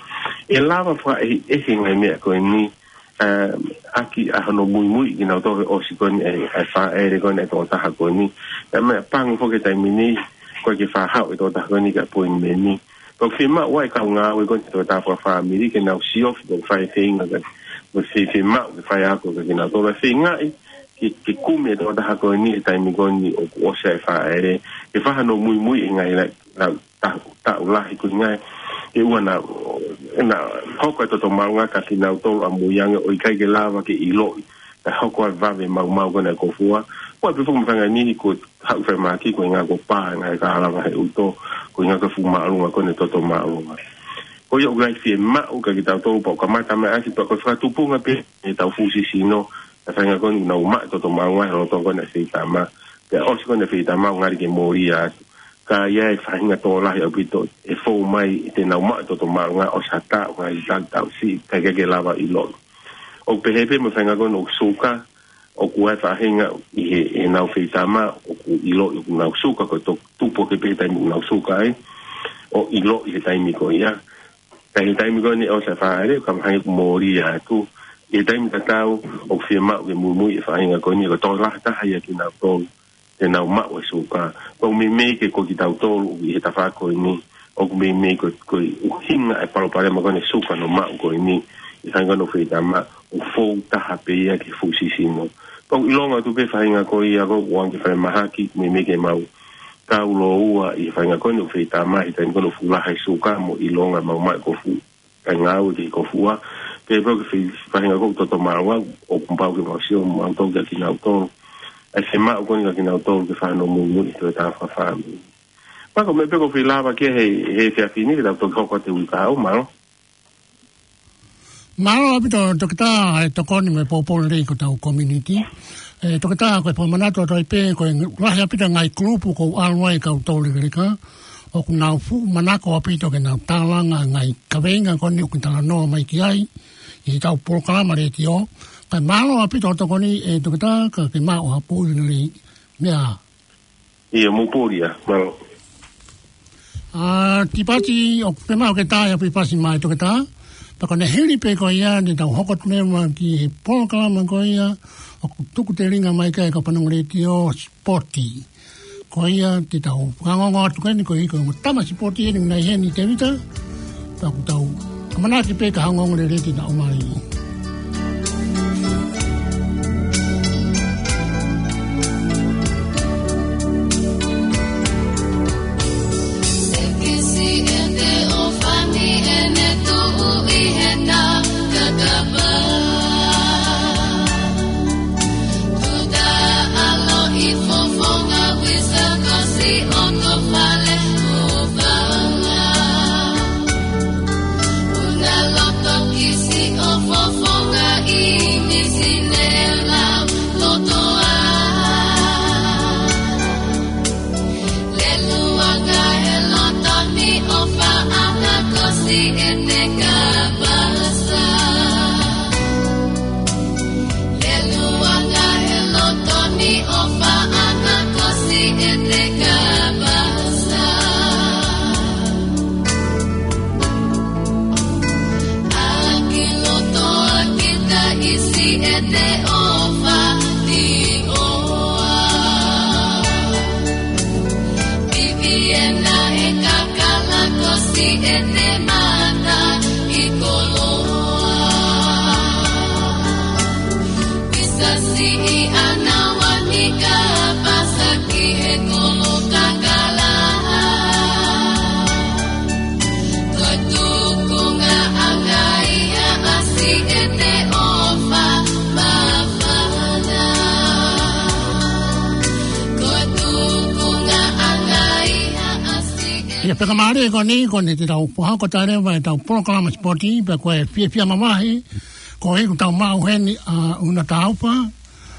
e lava fa e e ngai me ko ni eh aki a no muy muy ina to o si ko ni e fa e re ko ne to ta ha ko ni e me pang fo ke tai mini ko ke fa ha to ta ko ni ka po me ni ko fi ma wai ka nga we ko to ta fa fa mi ri ke na si of do fa e thing ga mo fi fi ma fa ya ko ke na to ba fi ngai ki ki kume do da ko ni tai mi ko ni o o se fa ere e fa no muy muy ngai la ta ta la ko ngai e una na hoko to to manga ka ki na to amu yang o kai ke lava ke ilo ta hoko va ve ma ma ko na ko fua ko pe fu manga ni ko ha fa ma ki ko nga ko pa nga ka lava he uto ko nga ko fu ma lu ko ne to to ma lu ko yo ga fi ma o ka ki ta to po ka ma ta ma asi to ko fa tu pu nga pe e ta fu si si no ta nga ko na ma to to ma wa ro to ko na si ta ma ke o si ko na fi ta ma nga ke moria ka ia e whahinga tō lahi au pito e fōu mai i te nau maa tō tō maunga o sa tā o ngai tāng tau si kai kake lava i lolo. O pehepe mo whainga kono o suka o ku ai whahinga i he, he nau whitama o ku i lo i ku nau suka ko tō tūpo ke pe taimi nau suka ai o i lo i he taimi ko ia. Ka he taimi ko ni o sa whaare o kam hangi ku mōri a tu i he taimi tatau o ku whia mau ke mumui e whahinga ko ni ko tō laha taha ia ki nau tōu te nau ma o suka ko me me ke ko ki tau tolu i he tafa ko ni o me me ko ko hinga e palo pare ma ko ne suka no ma ko ni i hanga no feita ma o fo ta hape ia ke fu sisimo ko ilonga tu pe fainga ko ia ko wan ke fa mahaki me me ke mau ka ulo ua i fainga ko no feita ma i tan ko no fula hai suka mo ilonga ma ma ko fu ka ngau di ko fua ke po ke fainga ko to to ma wa o kumpau ke mo sio mo to ke ki na to e se ma ko ni ka na to ke fa no mu mu to ta fa fa pa ko me pe ko filava ke he he se afini que to ko ko te u ka o ma Malo abito tokita e tokoni me popolo rei ko tau community e tokita ko po manato to pe ko rahi apita ngai grupo ko alwai ka tole reka o ku na fu manako apito ke na talanga ngai kavenga ko ni ku tala no mai ki ai i tau programa re tio ka malo apito tokoni e tokita ka ke ma o apu ni mea ia mo poria malo ah tipati o pe ma ke ta ya pe pasi mai tokita Paka ne hili pe ko ia, ni tau hoko tunema ki he polokalama ko ia, o tuku te ringa mai kai ka panongore ti o sporti. Ko ia, te tau ngangongo atu kai ni ko hiko, mo tama sporti e ni nai heni te vita, taku tau, kamanaki pe ka hangongore re ti tau mai. Ia peka maare ko ni ko ni te tau poha ko tare vai tau proklama sporti pe ko e fia fia mamahi ko e tau mau heni a una taupa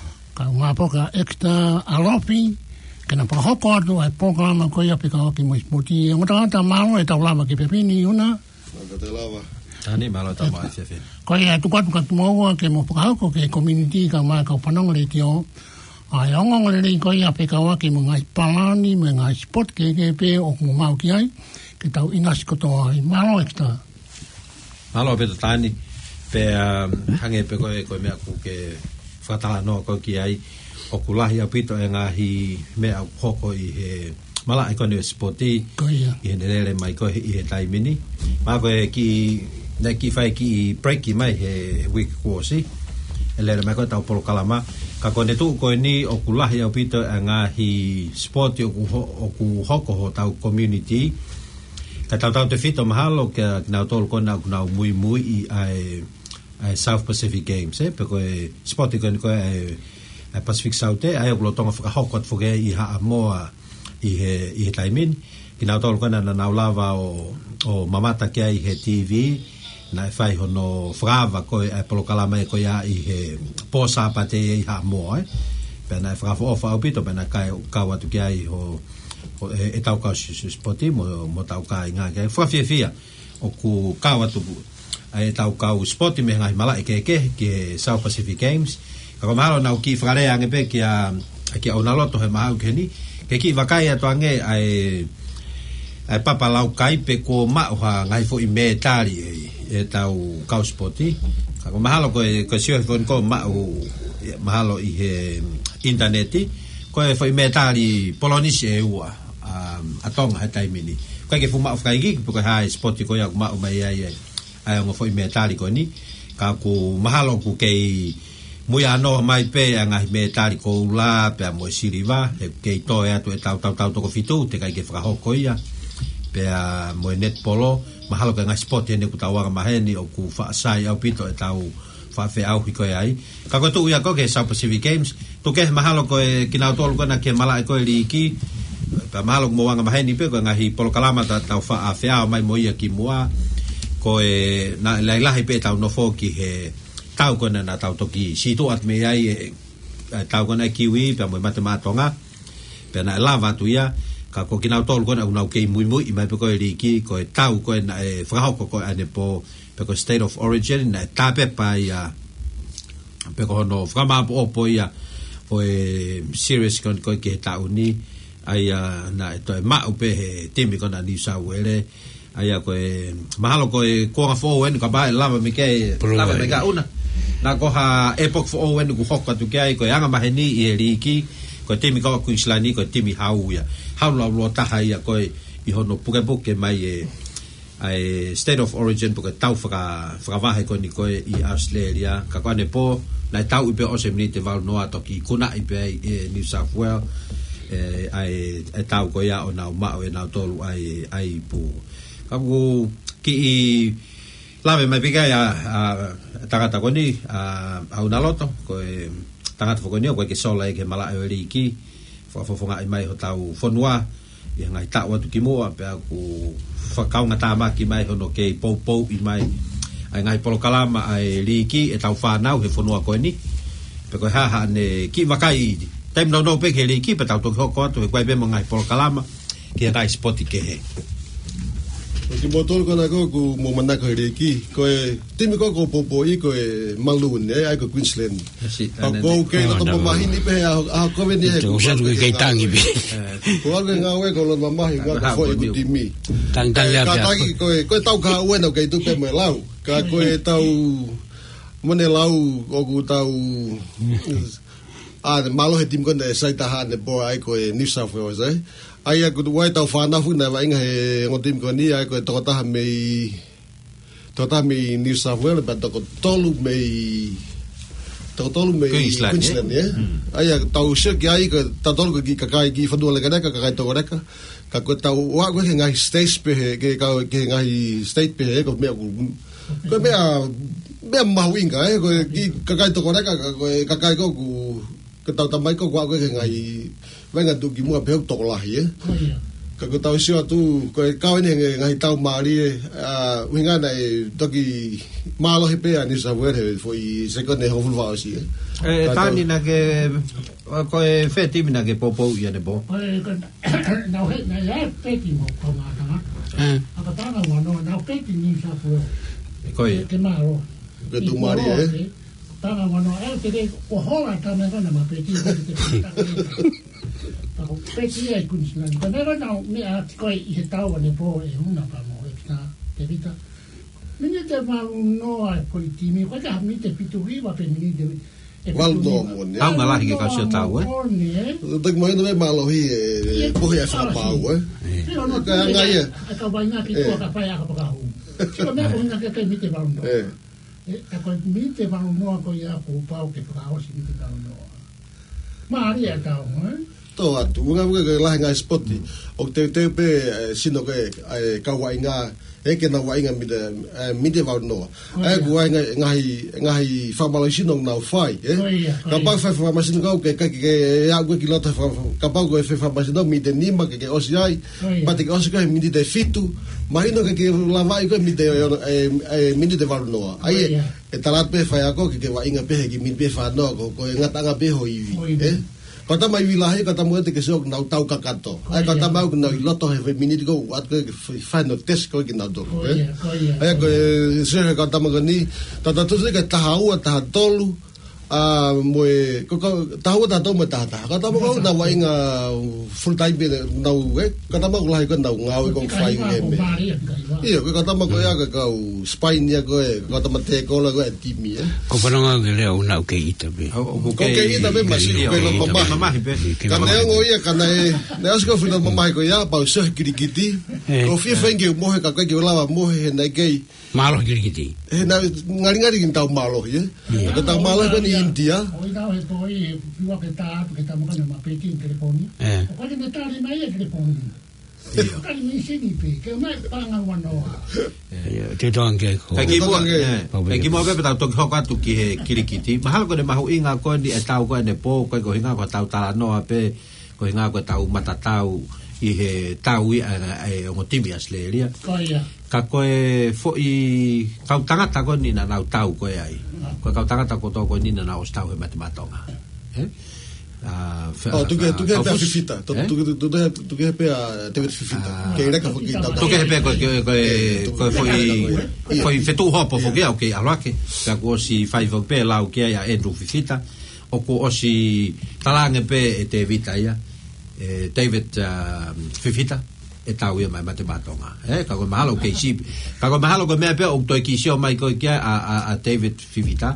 ka uma poka extra alofi ke na poha ko atu e proklama ko ia peka o ki mo sporti e ngata ta mau e tau lama ki pepini una ka te lava tani malo ta mai se fe ko ia tu kwatu ka mo ke mo poha ko ke community ka ma ka panong le tio ai ongong le ko ia pe ka wa ki mo ngai palani mo ngai sport ke ke pe o mo mau ki ai ke tau inas ko to ai malo extra malo pe tani pe hange pe ko ko me ku ke fatala no ko ki ai o kulahi apito e ngahi me au hoko i he mala ko ne sporti ko ia i ne le mai ko i he tai mini ma ko ki ne ki fai ki break ki mai he week ko si ele me ko tau polo kalama ka kone tu ko ni o kulahi au pito nga hi sport o ku ku hoko ho tau community ka tau tau te fito mahalo ke na tol ko na na muy muy i ai ai South Pacific Games eh pe ko sport ko ko ai Pacific South ai o tonga fa hoko fo ge i ha moa i he i he taimin ki na tol ko na na lava o o mamata ke i he T V na fai hono frava ko e polo kalama ko ya i he posa pate i ha mo eh pena frava ofa opito pena kai ka watu ki ai ho e tau ka spoti mo mo tau ka nga ke fa fia fia o ku ka watu e tau ka spoti me ngai mala ke ke ki South Pacific Games ka ko malo na ki frare ange pe ki a ki ona loto he mau ke ni ke ki vakai atu ange ai ai papa lau kai pe ko ma ha ngai fo i me tali e tau kau spoti ka ko mahalo ko ko sio fon ko ma o mahalo i he interneti ko e foi metali polonis e ua a tonga he taimini ko ke fuma of kai gi ko ha spoti ko ya ma o mai ai ai ngo foi metali ko ni ka ko mahalo ku ke muia no mai pe anga metali ko la pe mo siriva e ke to e to tau tau tau to ko fitu te kai ke fra ho ko ia pe a mo net polo mahalo ka ngai sport ene ku tawa maheni o ku fa sai au pito e tau fa fe au ko ai ka ko tu ia ko ke South Pacific Games tu ke mahalo ko e kina tol ko na ke mala ko li ki pa mahalo mo wanga maheni pe ko ngai polo kalama ta tau fa a fe au mai mo ia ki moa ko e na la la pe tau no fo ki he tau ko na tau to ki si tu at me ai tau ko na kiwi pe mo matematonga pe na lava tu ia ka ko kina tol ko na una ke muy muy mai pe ko ri ki ko tau ko na e fra ko ko ane po pe ko state of origin na tape pa ia pe ko no fra ma po po ia o e serious kon ko ke tau ni ai na to ma pe timi ko na ni sa wele Ai ko e mahalo ko e ko fo en ka ba lava mi ke lava me ka una. Na ko ha epoch fo en ku hokka tu ke ai ko anga maheni i riki ko timi ka ku islani ko timi hauya. Hau lo lo ta ia ko i hono puke puke mai e ai state of origin puke tau fra fra va ko ni ko i Australia ka ko ne po na tau i pe o se minite val no atoki kuna i pe e New South Wales e ai e tau ko ia o na ma o na tolu ai ai pu kamu ki i lave mai piga ya tagata ko ni a una loto ko e tagata ko ni ko ke sola e ke mala e riki fo fo nga mai ho tau fonua ia ngai ta watu ki moa pe aku fa kau nga tama ki mai hono ke po po i mai ai ngai polo kalama ai riki e tau fa nau he fonua ko ni pe ko ha ha ne ki vakai tem no no pe ke riki pe tau to ko to ko be mo ngai polo kalama ki ngai spoti ke he Ki motor ko na ko ku mo mana ko reki ko timi ko ko popo i ko malun e ai ko Queensland. Ko ke no to mahi ni pe a ko veni e. Ko sa ko ke tangi bi. Ko ga nga we ko lo mahi ga ko ko timi. Tang tang ya. Ka tangi ko ko tau ka we no ke tu pe me lau. Ka ko tau mone lau ko ku tau a malo he tim ko ne sai ta ha ne bo ai ko New South Wales eh. Ai aku tu wai tau whana huna wa inga he ngotim ko ni ai ko toko taha mei toko taha mei New South Wales pa toko tolu mei toko tolu mei Queensland ya ai aku tau shek ai ko tau tolu ko ki kakai ki whanua lega reka kakai toko reka ka ko tau wa ko ke ngai state pe he ke ka ke ngai state pe he ko mea ko ko mea mea mahu inga eh ko ki kakai toko reka ko kakai ko ku ka tau tamai ko wa ko ke ngai venga tu ki mua peu to la hi ka ko tau sio tu ko ka ni ngai tau mari a winga nei to ki malo he pe ani sa were foi second ho fulva si e tani na ke ko e feti na ke popo ia ne bo na he na ya pe ki mo ko ma na a ka tanga wa no na pe ki ni sa fu ko e ke malo ke tu mari e tanga wa no e ke ko hola ka me na ma pe ki Ako peki e Queensland. Ka nera nao me a tikoe i he tau ane po e huna pa mo e pita te vita. Mini te maru noa e poi timi. Koe ka mi te pitu riwa pe mini te Walu no mon. Au ngalahi ke ka sio tau e. Tak mo ino me malohi e pohi e whakapau e. Ka anga ia. Ka waina ki tua ka pai aka pakahu. Siko mea ko hina ke kai mi te waru noa. Ka koe mi te waru noa ko ia ko upau ke pakahosi mi te waru noa. Maari e tau, eh? To atu nga nga la nga spoti o te te pe sino ke ka wa nga e ke na wa nga mi de mi de va no e ku nga nga nga i fa malo sino na fai e ka pa fa fa masino ka ke ke ya ku ki lota ka pa ku fa fa masino mi de nima ke o si ai pa te o si ka mi de fitu mahino ke ke la vai ko mi de mi de va no ai e talat pe fa ya ko ke wa nga pe ki mi pe fa no ko nga tanga pe ho i e kata mai wilahi kata mo te kesok nau tau kakato ai kata mau nau loto he minute go at ko final test ko ki nau do eh ai ko se kata mo ni tata tu se ka tahau ta tolu a mo ko tahau ta to mo ta ta kata mo na wa inga full time be nau eh kata mo lai ko nau ngau ko fai game iyo ko kata mo ko ya ko spine ya ko kata mo te ko la ko timi eh ko panonga ke le una ke ita be ko ke ita be masi ko lo mama kana ngo ia kana e ne asko fina mama ko ya pa so kirikiti ko fi fenge mo he ka ka lava mo he na ke malo kirikiti e na ngari ngari kin tau malo ye ka tau malo ko ni India oi da he toi piwa ke ta ke ta mo kana ma pe ki telefoni eh ko ni ta ni mai telefoni ka ni sini pe ke mai panga wano te tonge ko ka ki mo ka ki mo be ta to ko ka tu ki he kirikiti mahal ko de mahu inga ko ni e tau ko ne po ko ko hinga ko tau tala no ape ko hinga ko tau mata tau i he tau i e o timi asleria ko ia ka ko e fo i kau tangata ko ni na na tau ko ai ko kau tangata ko to ko ni na na o stau e matematonga eh ah oh tu que tu que pe fifita tu tu tu tu que pe a te fifita que era que foi tu que pe ko ko ko foi foi fetu hopo fo que o que alo que ka ko si fai vo pe la o que ya e tu fifita o ko o si talange pe te vita ya David fifita e tau ia mai mate matonga eh ka ko mahalo ke si ka ko mahalo ko me pe o to ki sio mai ko kia a a, a David Fivita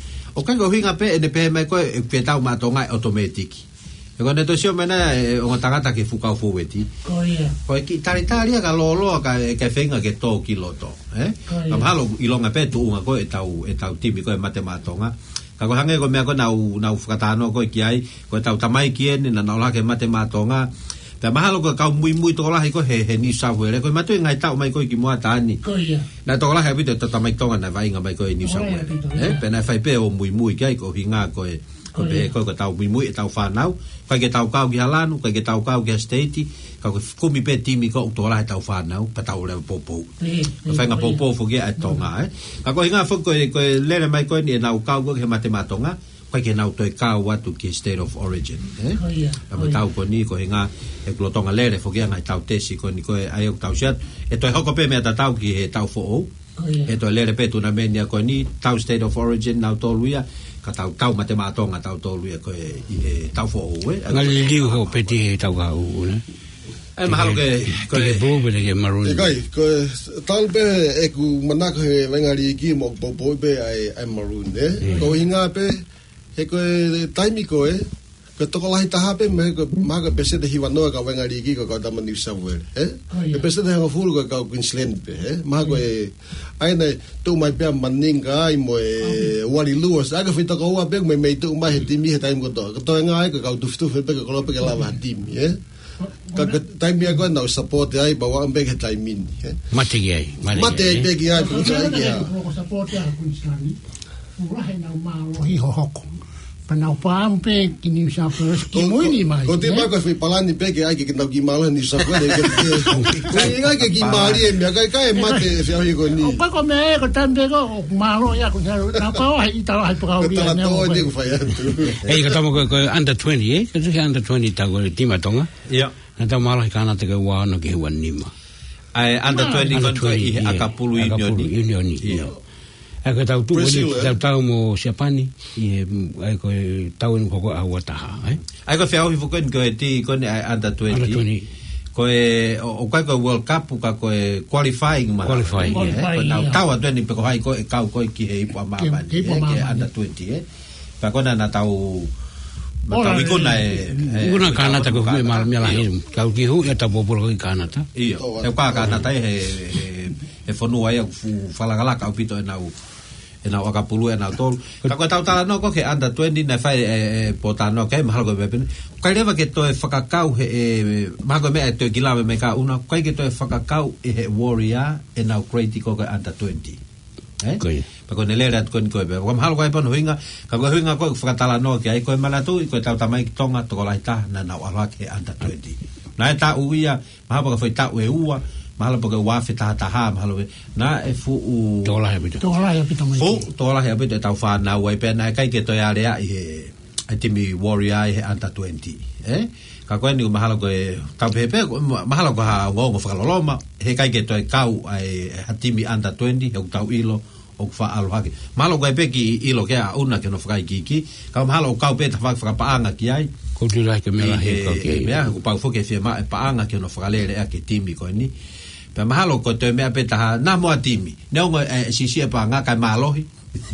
o ka ko hinga pe ne pe mai ko e pe tau matonga automatic e ko ne to sio mena o tangata ke fuka fu weti ko ia ko ki tari tari ka lo lo ka ka fenga ke to ki lo to eh ka mahalo ilonga pe tu nga ko e tau e tau timi ko e mate matonga ka ko hange ko me ko nau nau fukatano ko ki ai ko tau tamai kien na na la ke mate matonga ta mahalo ko ka muy muy to la ko he he ni sa wele ko matu ngai tau mai ko ki mo atani ko ia na to la he bito to tamai tonga na vai nga mai ko ni sa wele eh pena fai pe o muy muy kai ko hinga ko ko be ko ko tau muy muy tau fa nau ka ke tau ka ki halanu ka ke tau ka ki state ka ko ko mi pe timi ko to la tau fa nau pa tau le popo ko fa nga popo fo ge atonga eh ka ko hinga fo ko ko le mai ko ni na ka ko he mate matonga ka ke na to ka watu ki state of origin eh pa tau ko ni ko hinga e klotonga lere fo ge na tau tesi ko ni ko ai tau chat e to ho ko pe me ta tau ki he tau fo o e to lere pe tu na menia ko ni tau state of origin na to luia ka tau tau mate matonga tau to luia ko e tau fo o e ngali liu ho pe ti tau ka u ne e mahalo ke ko le bobe le marun e kai ko tal be e ku manak he vengali ki mo bo bo be ai ai marun ne ko hinga pe e ko taimi ko e ko to ko lai ta pe me ko ma ko pese de hiwano ka vengali ki ko ka da mani samuel eh e pese de ha fulu ko ka Queensland pe eh ma ko e ai nei tu mai pe maninga ai mo e wali luas aga fita ko wa pe me me tu mai he timi he taim ko to to nga ai ko ka tu tu pe ko lo pe ka lava timi eh ka taimi ko na support ai ba wa be ke taimi eh mate ai mate be ki ai ko ai ki ko support ya Queensland ura he na ma lo hi ho hoko na pa ampe ki ni sa first ki mo ni mai ko te ma ko fi palani pe ke ai ki na ki malo ni sa ko de ke ko ni ke ki mali e me ka ka e mate se ai ko ni ko ko me ko tambe ko malo ya ko na pa ai ta ai pa uri na to de ko fa ya ei ka tamo ko under twenty eh ko se under twenty ta ko ti matonga ya na ta malo kana te ko wa no ke wa ni ma ai under twenty ko i akapulu unioni Ako tau tu ni tau tau mo Japani i ai ko tau ni ko a wataha eh ai ko feo fo ko ti ko ni under twenty ko e o ko ko World Cup ka ko qualifying ma qualifying ko tau tau twenty pe ko ai ko ka ko ki he pa ma ma ke under twenty eh pa ko na tau ma tau ko na e una Canada ko me mal me la he ka ki hu ya ta popolo ki Canada iyo e ka Canada e e fonu ai fu fala gala ka pito e na e na waka pulu e na tol ka ko tau tala no ko ke under twenty na fai e potano ke mahal ko bepin ka leva ke to e fakakau e mahal ko me to kilave me ka una ko ke to e fakakau e warrior e na critical ko under twenty eh pa ko nelera ko ko be ko mahal ko e pon hinga ka ko hinga ko fakatala no ke ai ko malatu ko tau tamai tonga to ko laita na na wala ke under twenty na ta uia mahal ko foi ta e ua mahalo porque o afe ta ta ha mahalo na e fu u tola he bito tola he bito fu tola he bito tau fa na we pe na kai ke to ya rea i e timi warrior he under twenty eh ka ko ni mahalo ko ta pepe mahalo ko ha ngo fa loloma he kai ke to kau ai timi under twenty e tau ilo o fa alo hake mahalo ko pe ki ilo ke a una ke no fa ki ki ka mahalo kau pe ta fa fa pa anga ki ai ko tu la ke me la he ko ke me ko pa fo ke fe ma pa anga ke no fa le le ke timi ko ni pe mahalo ko te me apeta na mo atimi ne ngo si si pa nga ka malohi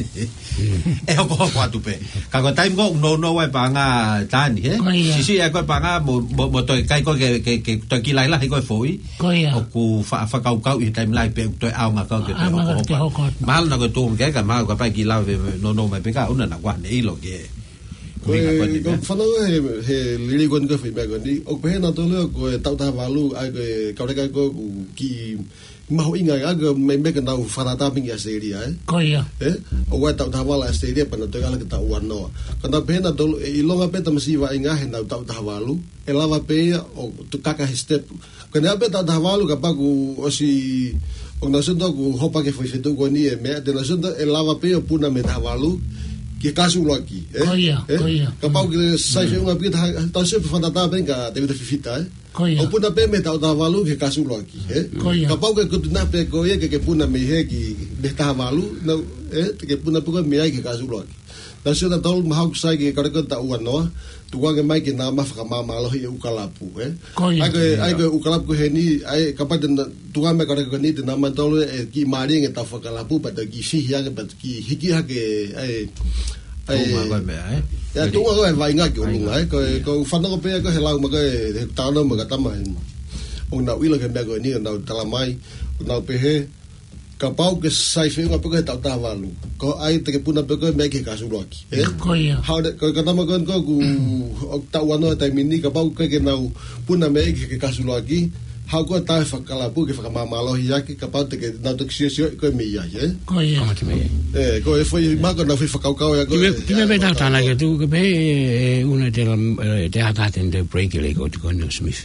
e ko ko atu pe ka ko time go no no wa pa nga tani he si si ko pa nga mo mo to kai ko ke ke to ki lai la ko foi o ku fa fa ka ka i time lai pe to au nga ka ke ko mal na ko tu ke ka mal ko pa ki la no no me pe ka una na wa ne ilo ke ko fano he lili gon ko fi ba gon di o pe na to le ko tau ta valu ai ko ka ka ko ki ma ho inga aga me me ka na fara ta pinga seria eh ko ya eh o wa tau ta vala seria pa na to ka ka ta wa no ka na pe na to i longa pe ta masi va inga he na tau ta valu e lava pe o tu kaka step ka na pe ta ta valu ka pa ku o si o na sento ku hopa ke foi fetu ko ni e me de na sento e lava pe o puna me ta valu que caso aqui eh coia coia capau que sai uma pita tá sempre fantasma bem que deve ter fita eh coia o puna pe me tá da valu que caso aqui eh capau que tu na pe coia que que puna me he que de tá valu não eh que puna pe me ai que caso aqui na sio na tol mahau sai ke ka ka ta uano tua ke mai ke na ma fa ma ma lo hi ukalapu eh ai ke ai ke ukalapu he ni ai ka pa de tua me ka ka ni de na ma tol e ki mari nge ta fa kalapu pa de ki fi ya ke pa ki hiki ha ke ai ai ya tu ko vai nga ke lu ai ko ko fa no pe ko he lau ma ke ta no ma ka ta ma o na wila ke me ko ni na tala mai na pe he ka pau ke sai fe nga pe ko ta ta valu ko ai te ke puna pe ko me ke ka su roki eh ko ya how de ko ka ta ma ko ku ta wano ta mini ka pau ke ke na puna me ke ka su roki how ko ta fa kala pu ke fa ma ma lo ya ke ka pau te ke na to xio xio ko me ya eh ko ya eh ko e foi ma ko na foi fa ka ka ya ko ti me ve ta ta na ke tu ke be una de de ha ta de break le ko to no Smith.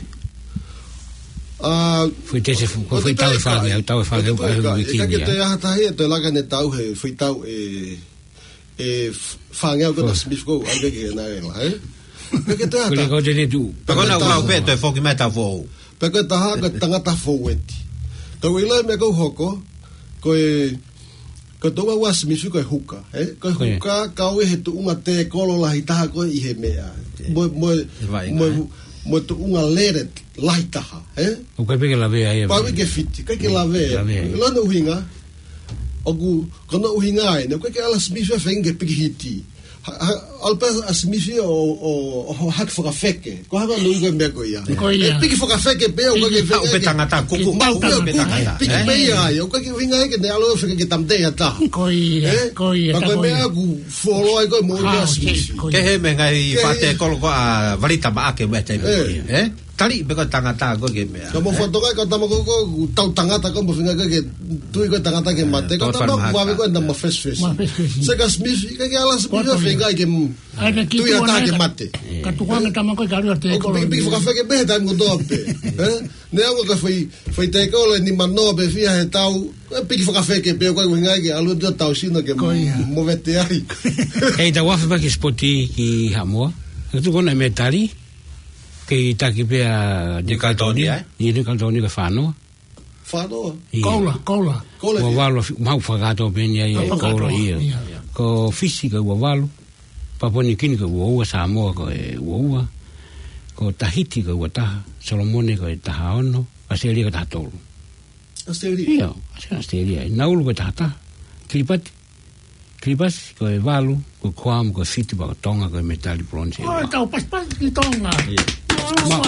Ah, foi tese foi foi tau fa eu tau fa eu que que te ha ta he te la que tau he foi tau e e fa ngau ko Smith ko ai que na ela eh que te ha ta ko te tu pa ko na u pe te fo ki meta fo pa ko ta ha ka tanga ta fo weti to wila me ko hoko ko e ko to wa Smith ko huka eh ko huka ka we he tu unga te kolo la hita ko i he mea mo mo mo mo tu unga leret laitaha eh o que pega la ve aí pa que fit que que la ve lá no hinga ogu kono uhinga ne que ela Smith fenge pigiti alpa Smith o o hak for feke ko ha no ngo me ko ya pigi for feke pe o que o petanga ta kuku petanga pigi pe ya o que uhinga que ne alo feke que tamte ya ta ko ya ko ya ko me agu folo ai ko mo Smith ke he me ngai fate ko ko a varita ba ke me te eh tali be ko tangata ko ke me como foto ka ko tamo ko tau tangata ko mo finga ke tu ko tangata ke mate ko tamo mo ave ko ndam fresh fresh se ka Smith ke ke ala Smith finga ke tu ya ta ke mate ka tu ko me tamo ko gario te ko bi fo ka fe ke be ta ngo do pe eh ne ngo ka foi foi te ko le ni mano be fia he tau bi fo ka fe ke pe ko nga ke alu do tau sino ke mo vete ai e da wa fa ke spoti ki hamo tu ko na metali que taki pe a de Caldonia e de Caldonia que fano fano cola cola cola o valo mau fagato ben ya cola ia ko física o valo paponi kini ko o Samoa ko e o ko Tahiti ko o ta Solomone ko ta ono Australia ko ta tolo Australia ia Australia naulu ko ta ta Kiribati Kiribati ko e valo ko Guam ko Fiti ko Tonga ko metali bronze oh tau pas pas ki Tonga ma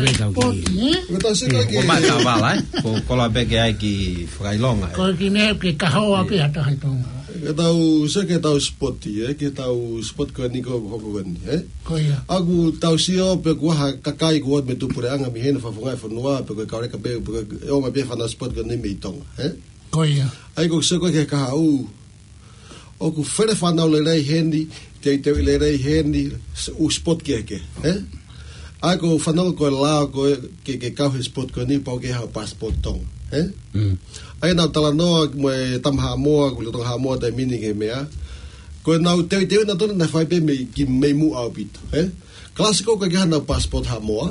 ta bala ko ko la be ke ai ki frailonga ko ki ne ke ka ho ape ata hai Tonga ke tau se ke tau spot eh ke tau spot ko ni ko ko ven eh ko ya agu tau sio pe ko ha ka kai ko me tu pure anga mi hen fa fa fa noa pe ko ka re ka be o ma be fa na spot ko ni me Tonga eh ko ya ai ko se ko ke ka u o ku fere fa na le rei hendi te te le rei hendi u spot ke ke eh ai ko fanong ko la ko ke ke ka spot ko ni pa ke ha passport tong eh mm ai na tala no mo tam ha mo ko to ha mo da mini ke mea ko na te te na to na fa pe me ki me mu au bit eh klasiko ko ke ha na passport ha mo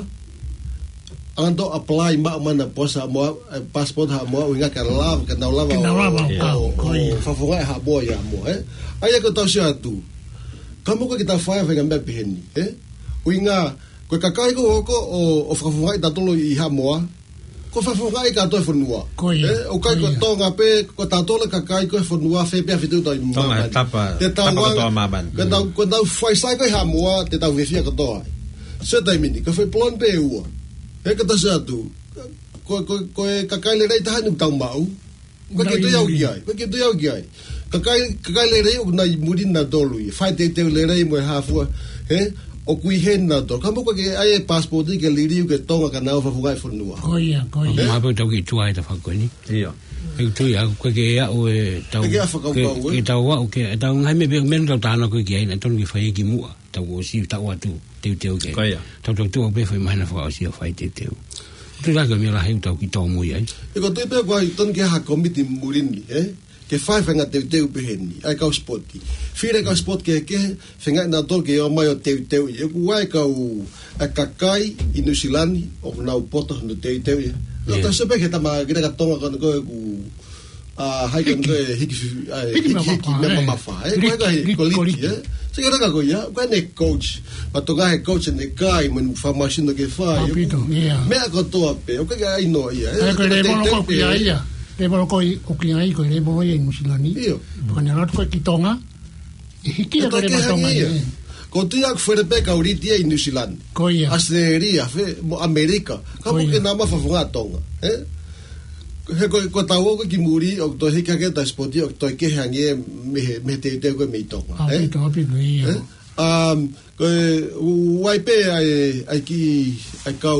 ando apply ma mana posa mo passport ha mo winga ka la ka na la ko fa fo ha bo ya mo eh ai ko to sia tu kamo ko kita fa fa gambe peni eh winga ko kakai ko ko o fa fo ta tolo i ha mo ko fa fo kai ka to fo nua eh o kai ko tonga pe ko ta tolo kakai ko fo nua fe pe fitu to tonga tapa tapa to ma ban ko ta ko ta fa sai ko ha mo te ta ve fia ko to se ta mini ko fe plon pe u e ka ta sa tu ko ko ko kakai le dai ta nu tau mau ko ke to yau giai ko ke to yau giai kakai kakai le dai o na mudin na dolu fa te te le dai mo ha fu eh o kui hen na to kamo ko ke ai passport ke liriu ke tonga ka na fa fugai fo nua ko ia ko ia ma po to ki tu ai ta fa ko ni ia e tu ia ko ke ia o tau ke tau wa o ke tau ngai me men tau ta na ko ke ai na ton ki fa ki mu tau o si tau atu te te o ke tau tau tu o be fa mai na fa o si fa te te tu la ke me la heu tau ki to mu ai e ko te pe ko ai ton ke ha komiti murini eh ke fai fenga te te upeheni ai ka spoti fire ka spot ke ke fenga na tol ke o mai o te te e ku ai ka u a kakai inusilani o na poto no te te no ta sepe ke ta ma gira ka tonga ko ko ku ah hai kan ko hiki hiki hiki me mafa eh ko ga koliti eh se ga ga ko ya ko ne coach pa to ga coach ne kai men formation ke fa me ko to pe o ga ai no ya eh ko le mo ko ya ya le mo ko o ki ai ko le mo ye musilani ko ne rat ko ki tonga hiki ko le tonga ko tia fuera pe ka uritia in New Zealand ko ya aseria fe America ka porque na ma fa funga tonga eh he ko ko tawo ko ki muri o to he ka ke ta spoti o to ke hangie me me te te ko me tonga eh um ko wai pe ai ai ki ai kau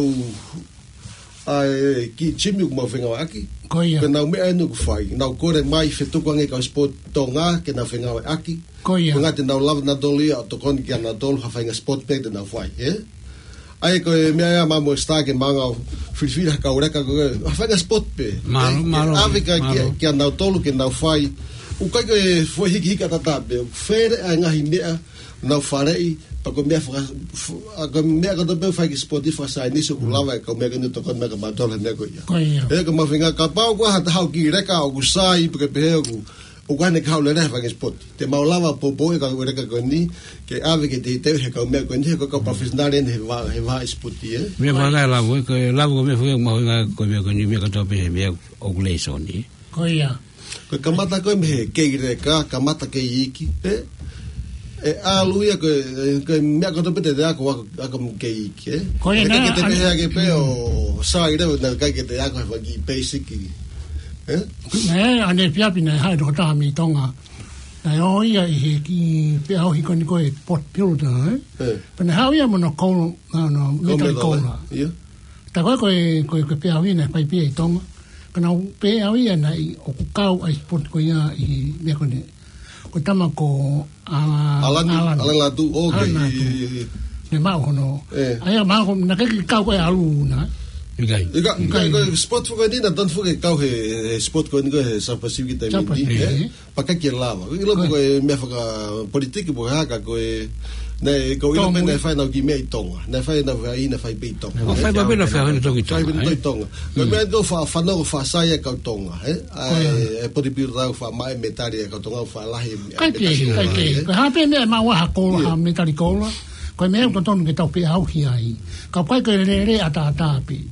ai ki chimi mo venga aki ko ya ko na me anu ko fai na ko re mai fe to ko nge ka spot tonga ke na venga aki ko ya nga te na love na doli o to kon ki na dol ha venga spot pe de na fai eh ai ko me ya ma mo sta ke manga filfila ka ora ka ko fa spot pe malo malo avika ki ki anda tolu ke na fai u ka ke foi hiki ka tata be fer nga himea na farei pa ko me fa ko me ka to be fa ki spot fa sa ni so lava ko me ka no to kon me ka ma dol ne ko ya e ko ma finga ka pa ko ha ha ki re ka o sai pe pe ko o gane ka le fa ki spot te ma lava po po ka ko re ka ko ni ke ave ke te te ka me ko ni ko ka professional ne va va spot ye me ma la la ko la ko me fu ma ko me ko ni me ka to pe me o le so ni ko ya ko kamata ko me ke re ka kamata ke iki e e aluia ko ko me ko to pe te ko ko ke iki e ko na ke te pe ke pe o sai re na ka ke te ko fa ki basic eh eh ane pia pina ha do ta mi tonga na yo ia i ki pe au hi kon ko e pot pilda eh pena ha ia mo no ko no no me ta ko la ta ko ko ko ko pe au ina pa pi tonga kana pe au ia na i o kau ai pot ko ia i me ko ne ko tama ko ala ala ala tu o ke me ma ko no ai ma ko na ke kau ko alu na Ika, ika, ika, spot fuga ni na dan fuga kau he spot ko ni ko he San Pacific ta ni, eh, paka ki lava. Ilo ko me fuga politik bo ha ka ko ne ko ilo me na fa na ki me tonga. Na fa na va ina fa pe tonga. Fa ba be na fa na to ki tonga. Fa tonga. Ko me do fa fa no fa sa ya ka tonga, eh. Ai po di bir ra fa mai metari ka tonga fa la he. Kai ki, kai ki. Ha pe me ma wa ha ko ha metari ko la. Ko me ko ton ki tau pe au hi ai. Ka pai ko le le ata ata pe.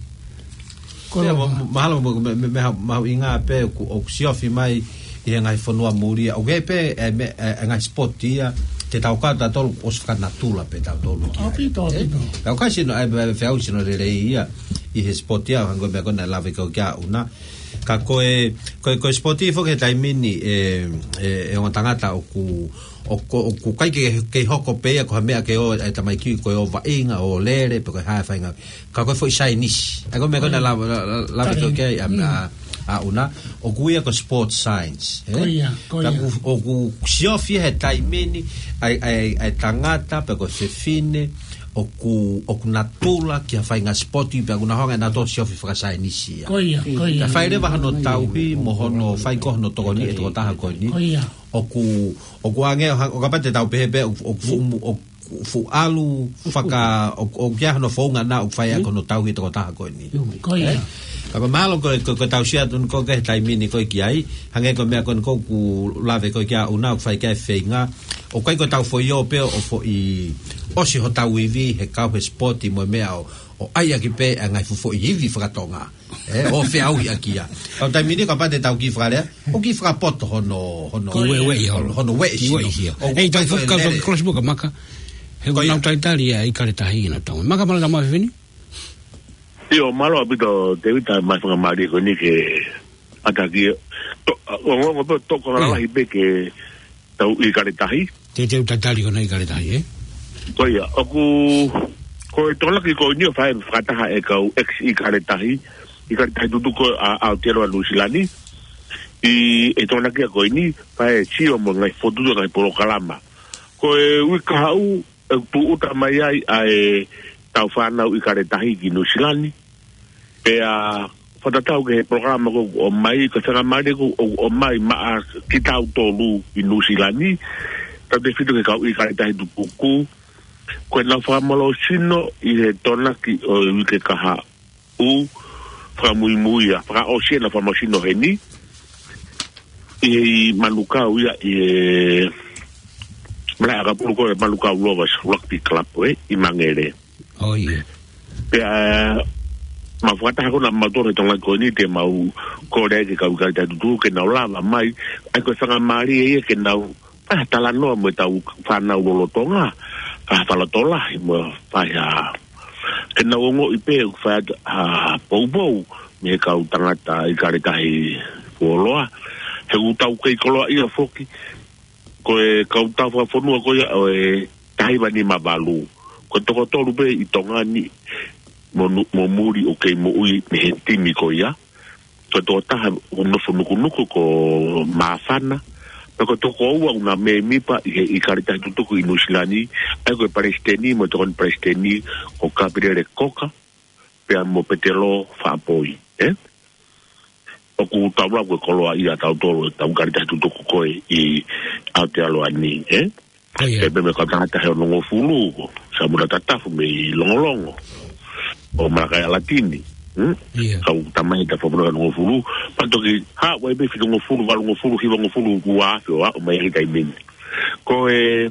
Ia mahalo mo me me ma inga pe ku o siofi mai i ngai fonua muri o ge pe e ngai spot ia te tau ka ta tol os ka natula pe tau tolu a pito pito ka ka sino e fe au sino le ia i he spot ia hango me kona lave ko ka una ka ko e ko ko spot i fo ke tai mini e e o tangata o ku o ku kai ke ke hoko pe ko me ke o e tamai ki ko o va inga o lere pe ko ha fa inga ka ko foi chinese e ko me ko na la la ko ke a a una o ku ia ko sport science eh ka o ku sio fi he tai mini ai ai ai tangata pe ko se fine o ku o ku natula ki fa inga sport pe una honga na to sio fi fa chinese ko ia ko ia fa ile va no tauhi mo hono fa ko no to ni e to ta ko ni o ku o ku ange o ka pate tau pepe o fu o fu alu faka o kia no fonga na o fai ko no tau hito ko ta ko ni ko ia ka malo ko ko tau sia tun ko ke tai mini ko ki ai hange ko me ko ko ku lave ko kia una fai ka feinga o kai ko tau foi o pe o fo i o si ho tau i vi he ka sport i mo me o o ai aki pe ngai fu fo i vi fratonga eh o fe au aki ya o tai mini ka pate tau ki frale o ki fra pot hono hono we we hono we ei tau fu ka crossbook maka he ko na tai Italia i ka ta hina tau maka mala ma veni io malo abito devita ma fa mari ko ni ke ataki o ngo ngo to ko la hi be ke tau i ka ta hi te te ta tali ko na i ka ta hi eh ko ya o ku ko to la ki ko ni fa fa ta ha e ka ex i ka ta hi i ka ta du ko a a tero lu silani i e to na ki ko ni fa e chi o mo ngai fotu ngai polo kalama ko e u ka u pu uta mai ai ai tau fa na i ka ta hi ki nu silani pe a fata tau ke programa ko o mai ko sanga mai ko o mai ma ki tau to lu i nu silani ta de fitu ke ka i ka ta hi du ku ko na fa malo sino i he tona ki o i ke kaha u fra muy muy a fra o si na fa machino heni i manukau ia i mala ka pulu ko manukau Rovers Rugby Club e i mangere. Oh yeah. Pe ma fuata ko na matore tonga ko ni te mau ko re ke ka ka tu ke na lava mai ai ko sanga mari e ke na pa tala no mo tau fa na lo tonga fa fa lo tola mo fa ya ke na ngo ipe fa a popo me ka utangata i ka re kai poloa he utau ke kolo ia foki ko e ka utau fa fonu ko ya e tai bani mabalu ko to ko to be i tonga ni mo mo muri o ke mo ui me timi ko ya to to ta no fonu ko ko mafana ko to ko wa una me mi pa i ka re ta tu ko inusilani ai ko presteni mo to kon presteni o kapire koka pe mo petelo fa poi eh o ku tawa ko kolo ia ta tolo ta ka re ta tu ko i a te alo ani eh e be me ka ta ta no ngo fulu sa mo ta ta fu me longolongo o maka latini hm ka tamai ta fo no ngo fulu pa to ki ha wa be fi ngo fulu va ngo fulu hi ngo fulu wa o o mai ta min ko e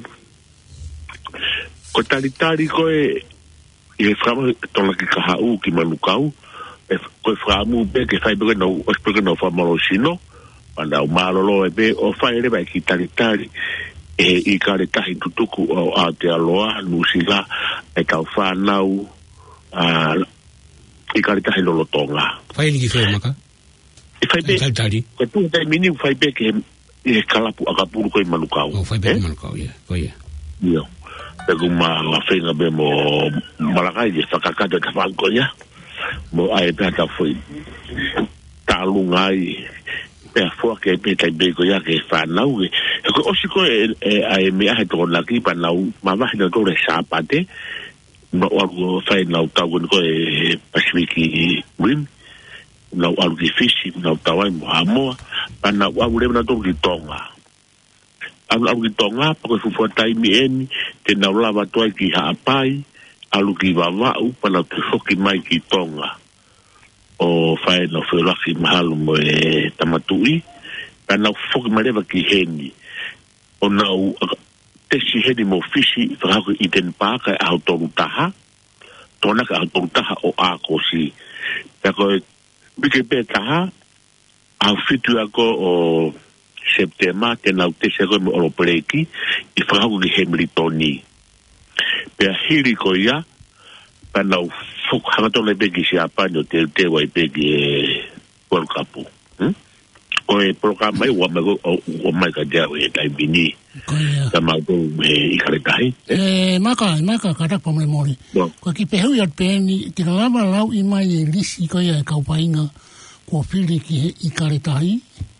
ko talitari ko e e frama to la ki ka u ki manukau e ko framu be ke fai be no o spego no fa malo sino anda o malo lo e be o fai le ba ki talitari e i ka le tahi tutuku o a te aloa nusila e ka fa nau a i ka le tahi lolotonga fai ni ki fai maka e fai be talitari ko tu te mini fai be ke e kalapu akapuru ko i manukau o fai be manukau ya ko ya yo pego ma la fenga be mo malakai e whakakata ka whanko ya mo ai pēta foi talungai pēa fua ke pētai beko ya ke whanau e ko osiko e ai me ahe toko laki pa nau ma wahi na tore sāpate no alu whai nau tau ko e Pasifiki Rim nau alu ki Fishi nau tawai mo Hamoa pa nau alu lewa na toko ki Tonga alu alu ki Tonga pako fufua taimi eni te nau lava toai ki haapai alu ki wawau pa nau te hoki mai ki Tonga o whae nau whiolaki mahalo mo e tamatui pa nau hoki marewa ki heni o nau tesi heni mo Fishi whakako i ten pāka e aho toru taha tōna ka aho toru taha o āko si pako e bike pē taha aho fitu ako o September te nau tesi ako mo oro pereki i whakako ki Hamiltoni pea hiri ko ia pa nau fuk hangatole peki si apanyo te te wai peki e World Cup hm? Ko e programa i wa mai o mai ka dia e tai bini ta ma do me i kare tai e maka maka ka ta pomle mori ko ki pe hu ya pe ni ti la ma lau i mai e lisi ko ia ka painga ko fili ki i kare tai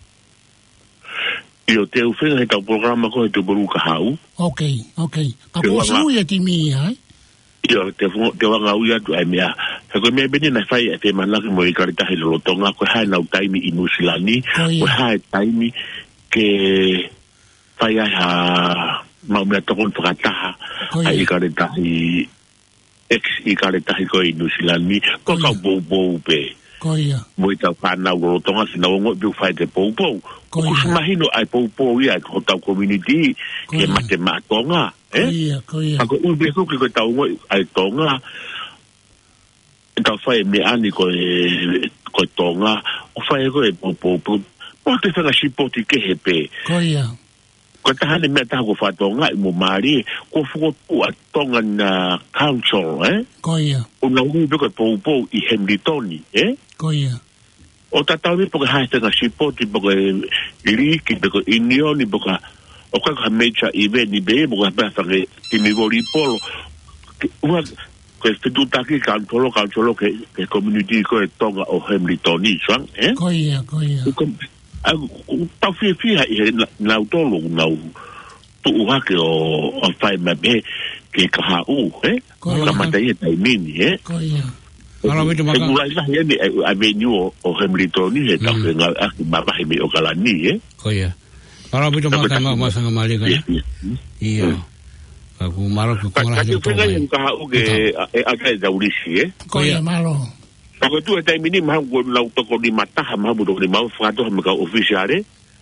io te ufenga he tau programa ko he te boru ka hau okay okay ka ko su ia ti mi ai io te te wanga uia tu ai mea he ko me beni na fai e te manaki mo i kare tai lo tonga ko hai nau taimi i nusilani ko hai taimi ke fai ai ha mau mea tokon whakataha ai i kare tai ex i kare tai ko i nusilani ko kau bou bou pe ko ia mo i tau whanau lo tonga si nau ngot biu fai te pou pou ko mahino ai pou pou ia ko tau community ke mate matonga eh ia ko ia ako ube ko ko tau ngo ai tonga tau fai me ani ko ko tonga o fai ko e pou pou pou o te fanga sipoti ke hepe ko ia ko ta hane me ta ko fa tonga mo mari ko fu ko a tonga na council eh ko ia o na ube ko pou pou i Hamiltoni eh ko ia o tatawi poka haitanga sipoti poka liki poka inioni poka o kwa kwa mecha ive ni be poka pēwhange timi vori polo ua ko e whitutaki kaantolo kaantolo ke ke community ko e tonga o Hamiltoni swang eh ko ia ko ia tau fia fia i he nau tolo nau tu uhake o o whai mabe ke kaha u eh ka matai e taimini eh ko ia Ala wito maka. E mulai lah ya ni a venue o Hamiltoni he tau nga aku marahi me o kalani eh. Ko ia. Ala wito maka ma ma sanga mali ka. Iya. Aku maro ku kora jo to. Ka yang ka o ke e aka da ulisi eh. Ko ia malo. Ako tu e tai mini ma go lau to ko di mata ma bu do ni ma fa to ma ka officiale.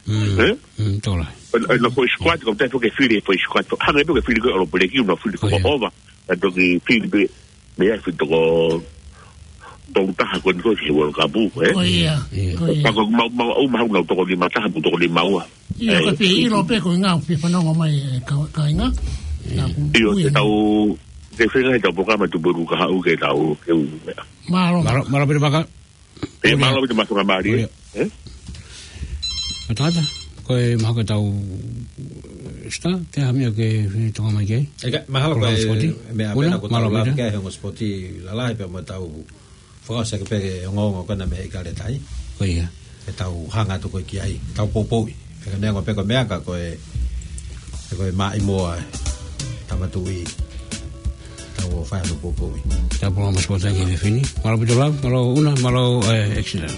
eh mm tola no foi squad ko te ke fili foi squad ha ne ke fili ko lo pole ki no fili ko ova to ke fili be me ai fito ko don ta ko ko si wol ka bu eh oh iya pa ko ma ma o ma no to ko ni mata bu to ko ni ma wa io ko pe ilo pe ko nga pe pa no mai ka ka nga io te tau te fenga te programa tu buru ka u ke tau ke u malo malo malo pe baka e malo pe ma so mari eh atata ko e ma ka tau sta te ha mio ke to ma ke e ma ha ko me a pena ko tau la ke ho spoti la la pe ma tau fo sa ke pe ngo ngo kana me ka le tai ko ia e tau hanga to ko ki ai tau popo e ka ne ngo pe ko me ka ko e ko e ma i mo tama tu i tau fa no popo i ta po ma spota ke fini malo pe la malo una malo excellent.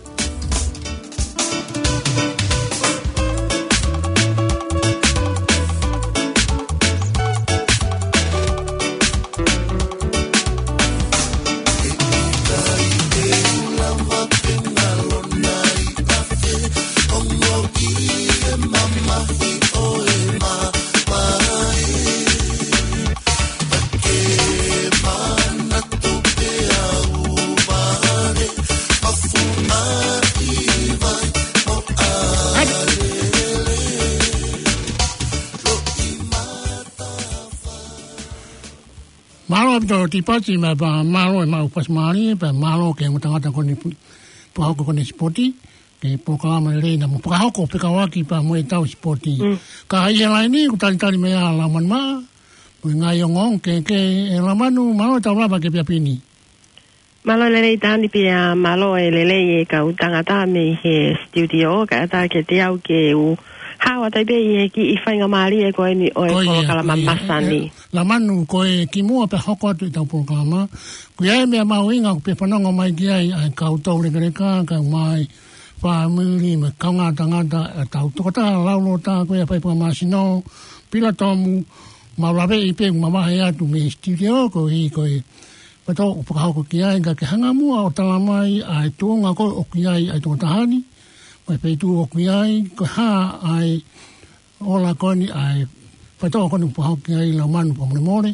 to tipati ma ba malo e mau pas mari pa malo ke mutanga ko ni pa ko ni spoti ke programa le na mo pa ko pe ka waki pa mo tau spoti ka ia lai ni ko tali tali me ala man ma mo ngai ngong ke ke e la manu malo ta ba ke pia pini malo le le tani pia malo e le le e ka utanga ta me he studio ka ta ke te au ke u hawa tai be e ki i whainga maari e koe ni o e kolo kalama masani. La manu koe ki mua pe hoko atu i tau programa. Kui ai mea mau inga pe whanonga mai ki ai ai kautau reka reka, kau mai wha muri me kaunga tangata tau tokata laulo ta koe a paipa masino, pila tomu maulawe i pe mamahe atu me studio ko i koe pato o pakahoko ki ai ka ke hanga mua o tala mai ai tuonga koe o ki ai ai tokatahani. Mai peitu o kui ai, ko ha ai ola koni ai whaitoa koni puhau ki ai lau manu pa mone more.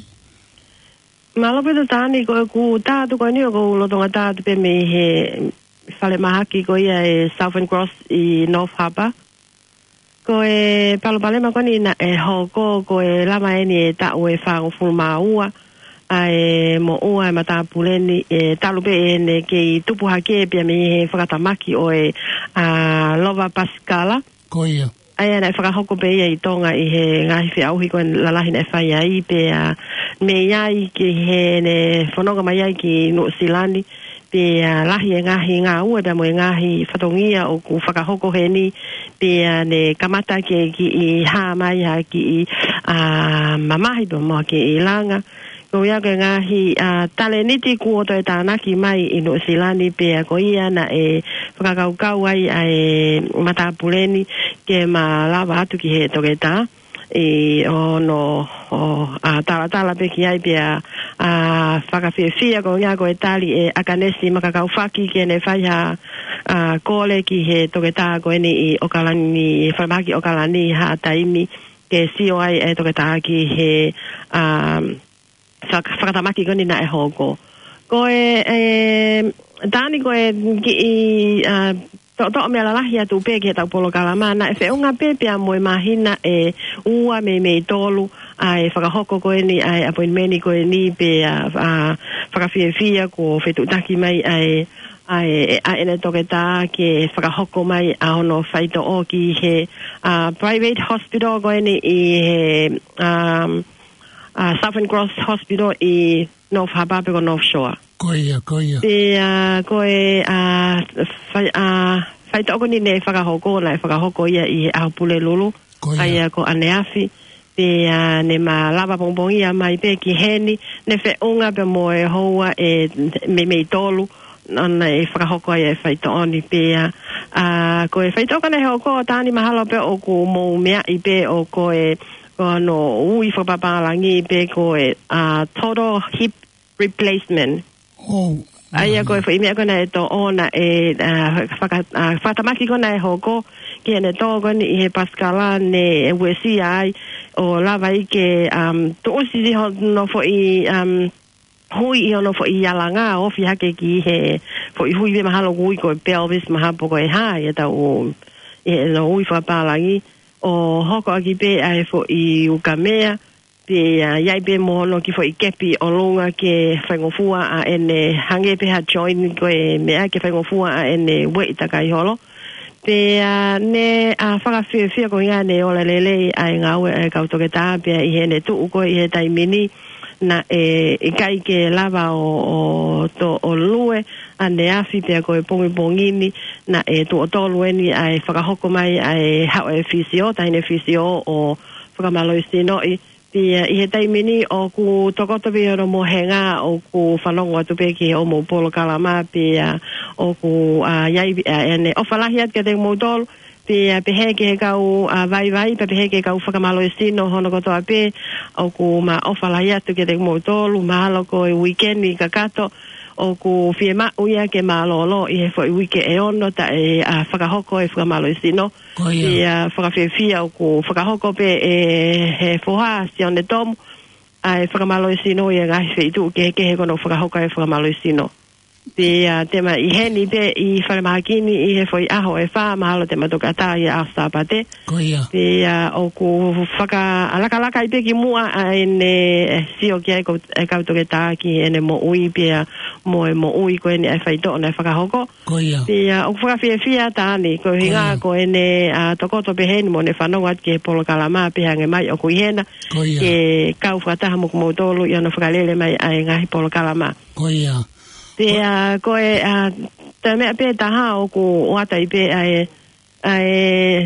Malo peto tāni ko e ku tātu koe ni o ko ulotonga tātu pe me he whale mahaki ko ia e Southern Cross i North Harbour. Ko e palopalema koni na e hoko ko e lama eni e ta ue whango fulu maa ua. Ai mo ua e mata puleni e talupe e ne ke i tupu hake pia me he whakatamaki o e a Lova Pascala. Ko ia. Ai ana e whakahoko pe ia i tonga i he ngahi whi auhi koe lalahi na e whai ai pe a me iai ki he ne whanonga mai ai ki New Zealand pe a lahi e ngahi ngā ua pe mo e ngahi whatongia o ku whakahoko he ni pe a ne kamata ke ki i hā mai ha ki i a mamahi pe mo ki i langa. Ko ia ke ngahi uh, tale niti ku o toi tānaki mai i New Zealand pe a ko ia na e whakakaukau ai e matapuleni ke ma lava atu ki he toke tā e o no o a tala tala pe ki ai pe a a whakawhiawhia ko ia ko e tali e akanesi makakaufaki ke ne whai ha a kole ki he toke tā ko eni i okalani whamaki okalani ha taimi ke sio ai e toke tā ki he a um, whakatamaki koni na e hoko. Ko e, e tāni ko e ki i uh, to, to mea lalahi atu pe ki he tau polo kalama na e whiunga pe pia moe mahina e ua me me tolu a e whakahoko ko e ni a e appointmenti ko e ni pe a, a whakawhiawhia ko whetutaki mai a e a e a ene toke tā ke whakahoko mai a hono whaito o ki he uh, private hospital ko e ni i he um, Uh, Southern Cross Hospital i North Harbour pe ko North Shore. Ko ia, ko ia. Pe uh, ko e uh, whai uh, toko ni ne whakahoko na e whakahoko ia i ahupule lulu. Ko ia. Ai ko aneafi. Pe uh, ne ma lava bongbongi a mai pe ki heni. Ne whiunga pe mo e hoa e me me tolu. Ana e whakahoko ia e whaitoko ni pe uh, ko e whaitoko ne hoko tāni mahalo pe o ko mou mea i pe o ko e no ui whapapalangi pe ko e uh, total hip replacement. Oh. Aia ko e whaimea kona e to ona e whatamaki kona e hoko ke ne to ko ni he Pascala ne we si ai o la vai ke um to si ho no fo i um hui i ono fo i alanga o fi hake ki he fo i hui be mahalo hui ko pelvis mahapo ko e ha e ta o e no hui fa palangi o hoko aki pe ai fo i ukamea pe iai pe mohono ki fo i kepi o longa ke whaingofua a ene hange pe ha join ko e mea ke whaingofua a ene wei takai holo pe ne a whakawhia whia ko inga ne o le lele ai ngawe e kautoke tā pe i he ne tu uko i he taimini na e e kai ke lava o o to o lue ane afi pe ko e pongi pongini na e to to lueni ai whakahoko mai ai hao e fisio taine fisio o whakamalo i sino i Pia i he taimini o ku tokoto pia o mo henga o ku whanongo atu pe ki o mo polo kalama pia o ku iai ene o whalahiat ke te mo tolu Pia pehe ke kau vai vai pe pehe ke kau whakamalo i sino hono kotoa pe o ku ma o whalahiat ke te mo tolu mahalo ko i weekend i kakato o ku whiema uia ke malolo i he fo i wike e ono ta e a whakahoko e whakamalo i sino i a whakawhiawhia o ku whakahoko pe e he whoha si one tomu a e whakamalo i sino i a ngahi whitu ke ke he kono whakahoko e whakamalo i sino Pia tema i heni pe i whakamahakini i he foi aho e wha mahalo te matoka ta i a sapate Pia o ku whaka alakalaka i pe ki mua a ene si o kia e kautoke ta ki ene mo ui pia mo e mo ui ko ene e whaito na e whakahoko Pia o whakawhiawhia ta ani ko hinga ko ene a tokoto pe heni mo ne whanongat ke polo kalama pe hange mai o ku hena ke kau whakataha mo kumotolu i ana whakalele mai a ngahi polo kalama Koia Pia koe a te mea pe taha o ku oatai pe ai ai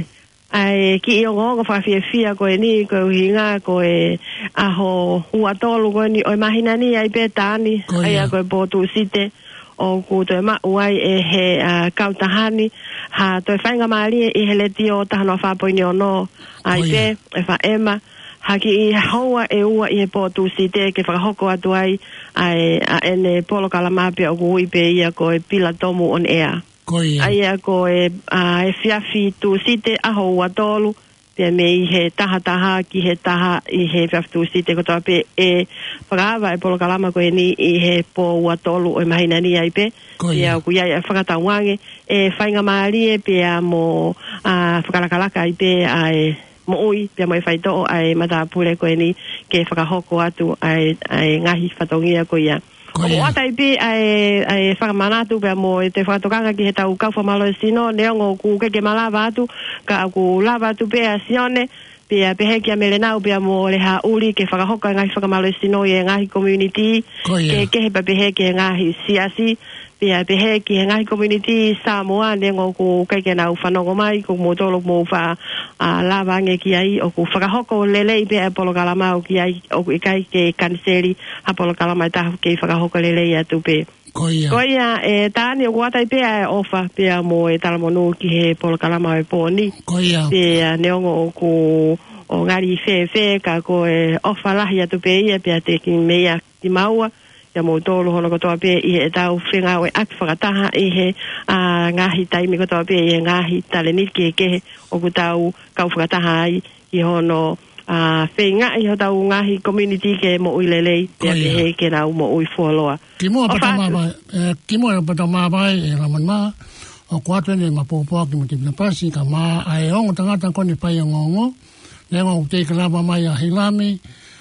ai ki i o ngongo whawhiawhia koe ni koe hinga koe aho huatolu koe ni oi mahina ni ai pe tani ai a koe potu site o ku toi ma uai e he kautahani ha toi whainga maali i he leti o tahano whapoini o no ai pe e wha ema haki i haua e ua i he potu site ke whakahoko atu ai ai a ene polo kalamapia o kui pe ia ko e pila tomu on ea. Ai a ko e a e fiafi tu site aho ua tolu pe me i he taha taha ki he taha i he fiafi tu site ko toa pe e whakaava e polo kalama ko e ni i he po ua tolu o e mahina ni ai pe. Ia ku iai a whakatawange e whainga maari e pe a mo a whakalakalaka ai pe a e mo ui pia mai whaito ai matapure ko ni ke whakahoko atu ai ai ngahi whatongia ko ia. O atai pe ai ai whakamanatu pia mo te whakatokanga ki he tau kau whamalo sino neongo ku keke malava atu ka ku lava atu pe a sione pia pehe kia melenau pia mo le ha uri ke whakahoka ngahi whakamalo sino i ngahi community ke kehe pa pehe ke ngahi siasi Pia pehe ki he ngahi community Samoa nengo ku keke nau whanongo mai ku motolo mo wha lawange ki ai o ku whakahoko lelei pe a polo kalama o ki ai o ku ikai ke kaniseri ha polo kalama tahu ke whakahoko lelei atu pe. Koia. Koia e tāni o kuatai pe a ofa pe a mo e talamonu ki he polo kalama o e pōni. Koia. Pe a neongo o ku o ngari whee whee ka ko e ofa lahi atu pe ia pe a te ki mea ki maua. Ia mo tōlu hono kotoa pe i he tau whenga o e aki whakataha i he uh, ngahi taimi kotoa pe i he ngahi taleniki e kehe o ku tau kau whakataha ai i hono uh, whenga i ho tau ngahi community ke mo ui lelei pe a he ke nau mo ui fuoloa. Ki mua pata mabai, ki mua pata mabai e raman maa o kuatwe ne mapopoa ki mo te pinapasi ka maa ai ongo tangata kone pai a ngongo nengo te kalama mai a hilami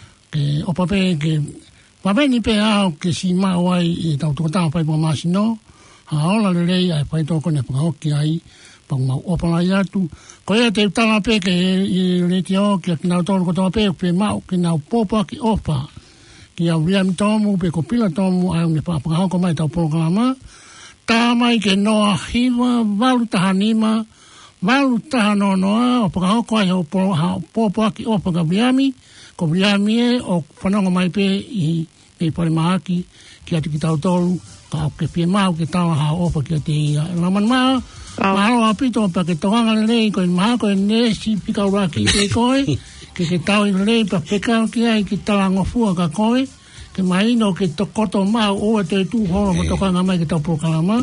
ke opape ke Papai ni pe ao ke si mawai i tau tukata pai pa masino. Ha ola le rei ai pai toko ne pakahoki ai. Pang mau opala i atu. Ko ea te utala pe ke i le te o ki a kinau tolu kotoa pe pe mau ki nau popa ki opa. Ki au riam tomu pe ko pila tomu ai une pa pakahoko mai tau programa. Tā mai ke noa hiwa walu taha nima. Walu taha no noa o pakahoko ai o popa ki opa ka riami. Ko riami e o whanonga mai pe i pe pare maaki ki atu ki tau tolu ka ke pie mau ke tawa ha opa ki ate ia raman maa mahalo apito pa ke tohanga lei ko in maha ko in nesi pika uraki pe koe ke ke tau in lei pa pekao ki ai ki tala ngofua ka koe ke maino ke tokoto maa oa te tu horo mo tokanga mai ke tau prokalama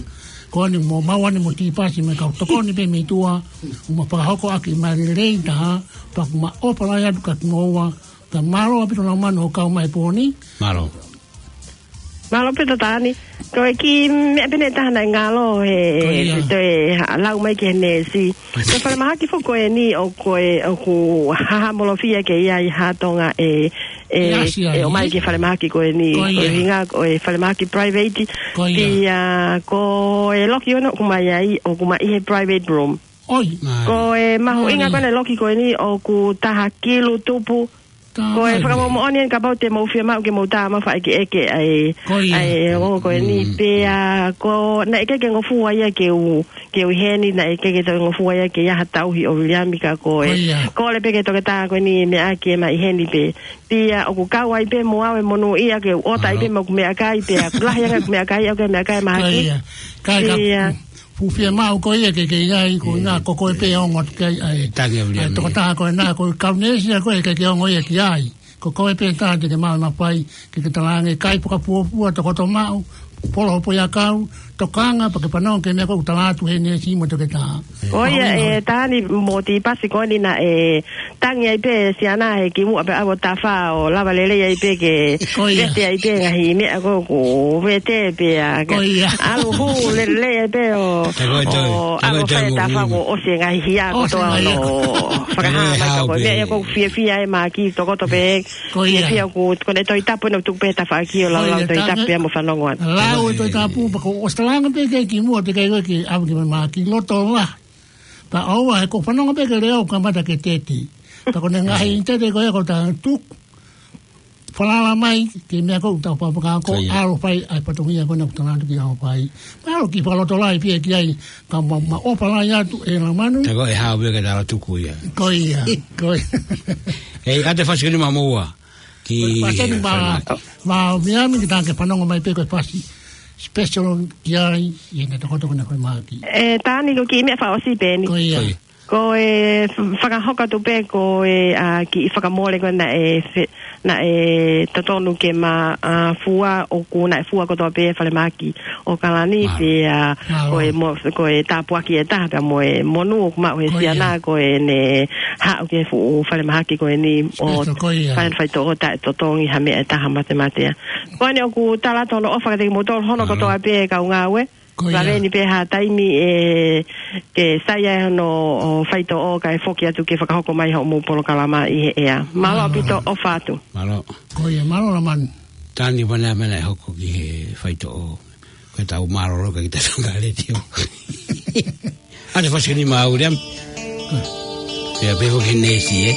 ko ni mo mawa ni mo ti pasi me ka to ko ni be mi tua mo pa hoko aki ma le ta pa ma o pa ya ka mo wa ta maro apito na mano ka mai poni maro maro pito tani ko ki me bene ta na ngalo e te lau mai ke ne si te fa ma ki fo ko ni o ko o ku ha mo lo fia ke ia ha tonga e e e o mai ke fale maki ko ni ko hinga o e fale maki private ti a ko e loki ono ku mai ai o ku mai private room oi ko e maho inga kone loki ko ni o ku taha kilo tupu ko e fa mo oni ka ba te mo fia ma ke mo ta ma fa ke ke ai ai o ko ni pe a ko na ke ke ngo fu ai ke u ke u heni na ke ke to ngo fu ai ke ya hatau hi o ya mi ka ko e ko le pe ke to ke ta ko ni me a ke ma heni pe pia o ku ka wai pe mo ave mo no ia ke o tai pe mo me a kai pe a la ya me a kai o ke me a kai ma ki kai ka fu fia ma ko ia ke ke ai ko na ko ko pe o ngot ke ai ta ke ai to ta ko na ko ka ne si ko ke ke o ia ki ai ko ko pe ta de ma ma pai ke ke ta nge kai po ka pu pu to ko to ma polo po ya ka to kanga pa ke pa no ke me ko ta tu he ne si mo to ke ta oia e ta ni mo ti pasi ko ni na e tang ai pe si ana e ki mu a bo ta fa o la valele ai pe ke este ai pe nga hi me ko ko vete pe a a lu hu le le ai pe o o a ko fe ta fa ko o se nga hi a ko to no fa ha ma ko me ko fie fie ai ma ki to ko to pe fie fie ko ko ne to ita po no tu pe ta fa ki o la la to ita pe mo fa no ngwan la o to ita pu ko o stranga pe ke ki mu te ke ke a ki ma ki lo to la pa o wa ko fa no pe ke leo ka mata ke teti pa ko nga hi te te ko ko ta tu fala mai ke me ko ta pa pa ko aro pai ai pa to ia ko na ta na ki ao pai pa ki pa lo to lai pe ki ai ka ma ma o pa la ya tu e la manu te ko e ha o ke da tu ku ia ko ia ko e a te fa ni ma mo wa ki ma ma mi ami ki ta ke pa no mai pe ko pasi special ki ai e na to ko to na ko ma ki e ta ni ko ki me fa o si pe ni ko ia ko e whakahoka tu pe ko e a ki whakamole ko na e na e tatonu ke ma a fua o ko na fua ko to pe fale maki o kalani pe a ko e mo ko e tapua ki e ta pe mo e monu ma o e siana ko e ne ha o ke fu fale maki ko e ni o fan fai to ta to tongi ha me ta ha mate mate ko ne o ku tala to o fa de mo to hono ko to pe ka nga we la veni pe ha taimi e ke saia no faito o kai foki atu ke whakahoko mai ho mo polo kalama i he ea malo apito o fatu malo ko ia malo la man tani wana mena hoko ki he faito o ko tau malo ro ka kita sanga le tio ane fasikini ma uriam ya pe foki nesi eh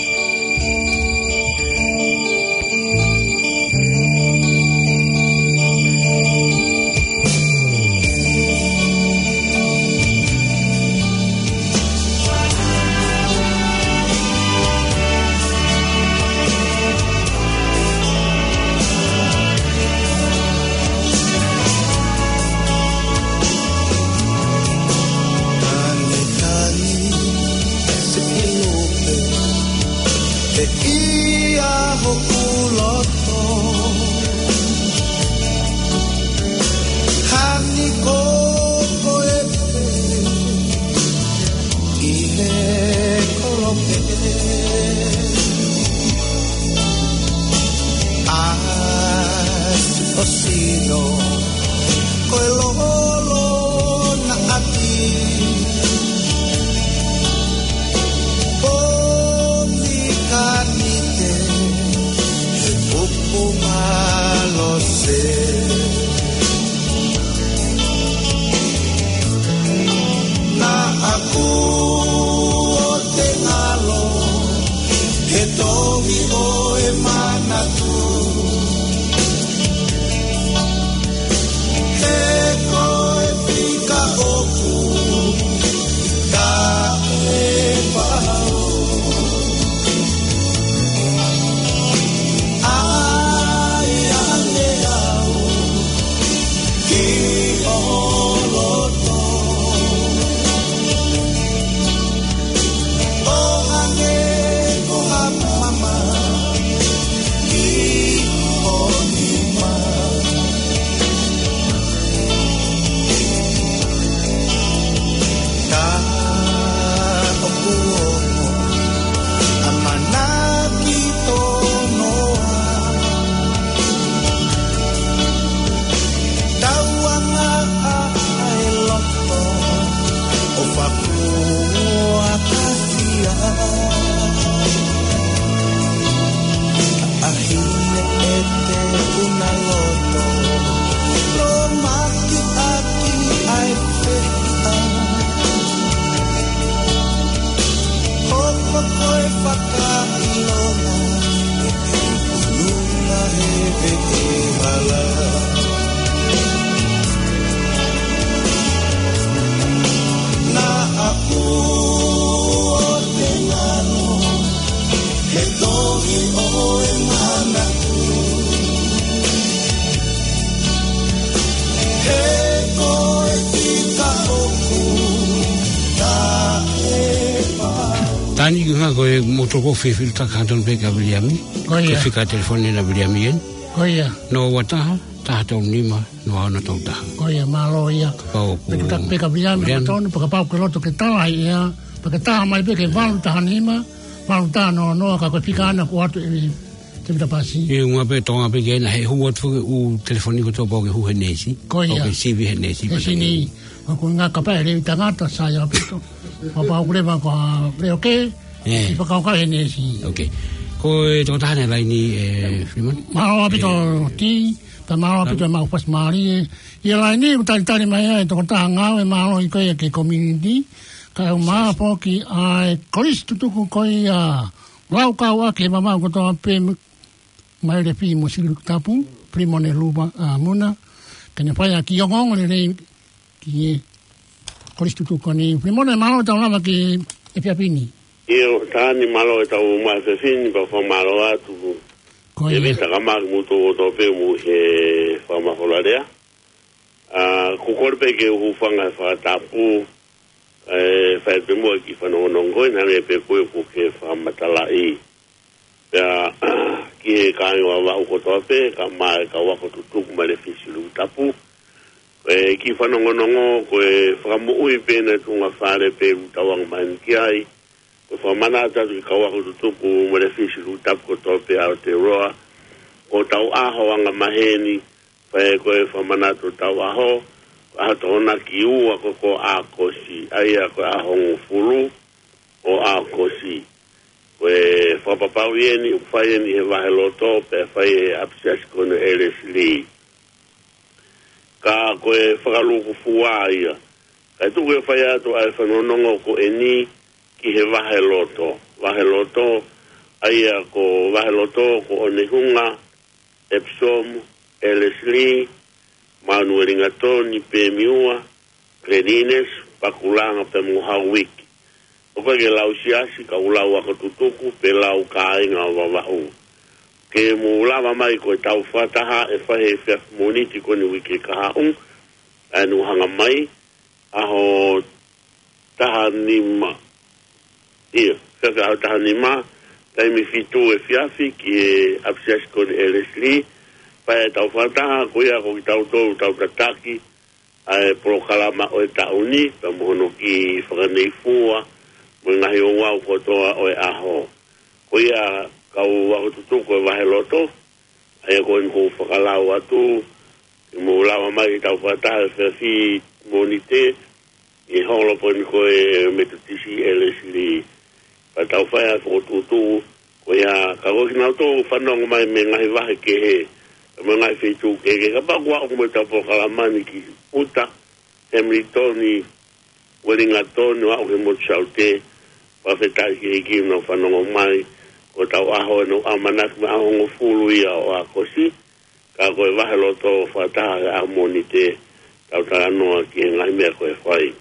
Tani nga ko motoko fe filta kanton pe ka Williami. Ko fika telefone na Williami en. Ko ia. No wata ta to nima no ana to ta. Ko ia malo ia. Ko pe pe ka Williami to no pa pa ko loto ke ta ia. Pa ka ta mai pe ke valu ta nima. Valu ta no no ka ko fika na ko atu e te ta pasi. E unha pe tonga pe ke na he hu atu u telefone ko to bo ke hu henesi. Ko ia. Ko C V henesi. Ko sini ko nga ka pa re ta ngata sa ia pe to. Papa ukuleva kwa leo ke eh ipaka kwa ene si okay ko to tane lai ni eh Freeman ma apito ti ta ma apito ma pas mari e lai ni utai tani mai to ta nga e ma lo ko ke community ka ma po ki ai Kristo tu ko ia lau ka wa ke mama ko to pe mai le pi mo silu tapu primo ne luba muna ke ne pa ki yongong le ki Kristo tu koni primone malo ta lama ki e piapini io tani malo ta u ma se fin pa fa malo atu e vita ka mag muto to pe mu e fa ma folarea a ku korpe ke u fanga fa tapu e fa pe mo ki fa no no ngoi na me pe ku ku ke fa matala i ya ki ka yo wa ku to pe ka ma ka wa ku tu ku ma le fisilu tapu e ki whanongonongo ko e whakamui pēne tunga whare pē utawang mankiai ko whamanata ki kawaku tutupu mwere fisi lutap ko tope au te roa ko tau aho anga maheni whae ko e whamanata tau aho ato ona ki ua ko ko a kosi aia ko aho ngufuru o a kosi ko e whapapau ieni whae ni he wahe loto pe whae apsiasi kone eres li ka koe whakaluku fua ia. Kai tu koe whai atu ai whanonongo ko e ni ki he wahe loto. Wahe loto, aia ko wahe loto ko o Nehunga, Epsom, Ellerslie, Manuel Ingatoni, Pemiua, Credines, Pakulanga, Pemuhau Wiki. O koe ke lau siasi ka ulau waka tutuku, pe lau ka inga wa wahu. Ke mu lava mai ko tau fataha e fahe fef moniti ko ni wiki ka un anu hanga mai aho taha nima ia fef taha nima tai mi fitu e fiafi ki e apsias ko ni Ellerslie fahe tau fataha ko ia ko tau tau tau tataki ai pro kalama o tauni pa mono ki whakanei fua mo ngahi o wau ko toa o e aho ko ia kau wako tutuko e wahe loto ai ko en ko whakalau atu i mo lawa mai tau whataha whawhi monite i holo po ni ko e metutisi Ellerslie pa tau whaia ko tutu ko ia ka ko kina auto whanonga mai me ngahi wahe ke he me ngahi whetu ke ke ka pakua ko me tau pokalamani ki uta Hamiltoni Wellingtoni wa ke mo chaute pa whetai ki hiki no whanonga mai ko tau aho no amanak ma aho fulu ia o akosi ka koe wahe loto whataha a monite tau tara noa ki e ngai mea koe whai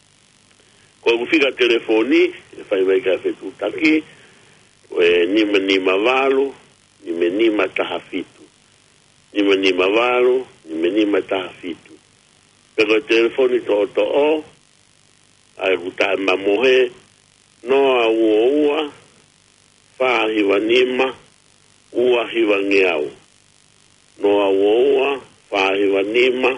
ko kufika telefoni e whai mai ka whetu taki koe nima nima walu nime nima taha fitu nima nima walu nime nima taha fitu pe koe telefoni to to o ai kuta ma mohe noa ua ua fa hiwa nima ua hiwa ngeau noa ua fa hiwa nima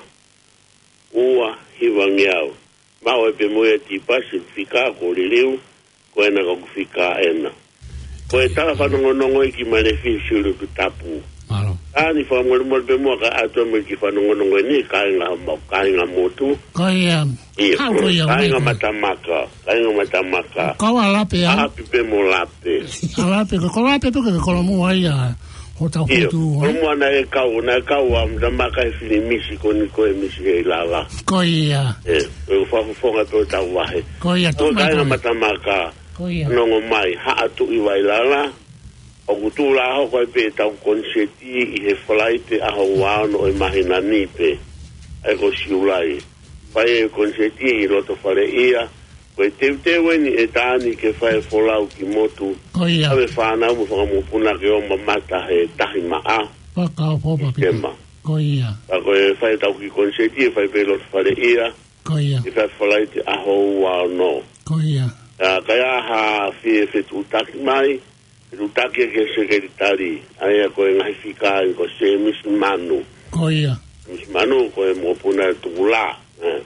ua hiwa ngeau mau e pe moe ti pasi fika ko liliu ko ena ka kufika ena ko e tala whanongonongo i ki manefisio lu tu tapu ani fa mo mo pe mo ka ato mo ki whanongonongo ni ka inga ka inga motu ko ia ka inga matamaka ka inga matamaka ka wa lape a pe mo lape alape ko lape to ke ko mo ia o ta futu ko mo na e ka na ka wa maka e fili misi ko ni ko e misi e lala ko ia e ko fa fo ga to ta wa he ko ia to ka inga matamaka ko ia no mai ha atu i wa lala o kutula ho ko pe tau konseti i he flight a ho wano e mahina nipe ai ko siulai pai konseti i roto fare ia ko te te weni e tani ke fai folau ki motu ko ia ave fana mo fa mo puna ke o mata he tahima a pa ka po pa ko ia ko e fai tau ki konseti e fai pe roto fare ia ko ia i fai flight a ho wano ko ia a kaya ha fi fi tu tak mai tu tak ke sekretari ai ko ngai fika ko se mis manu ko ia mis manu ko mo puna tu la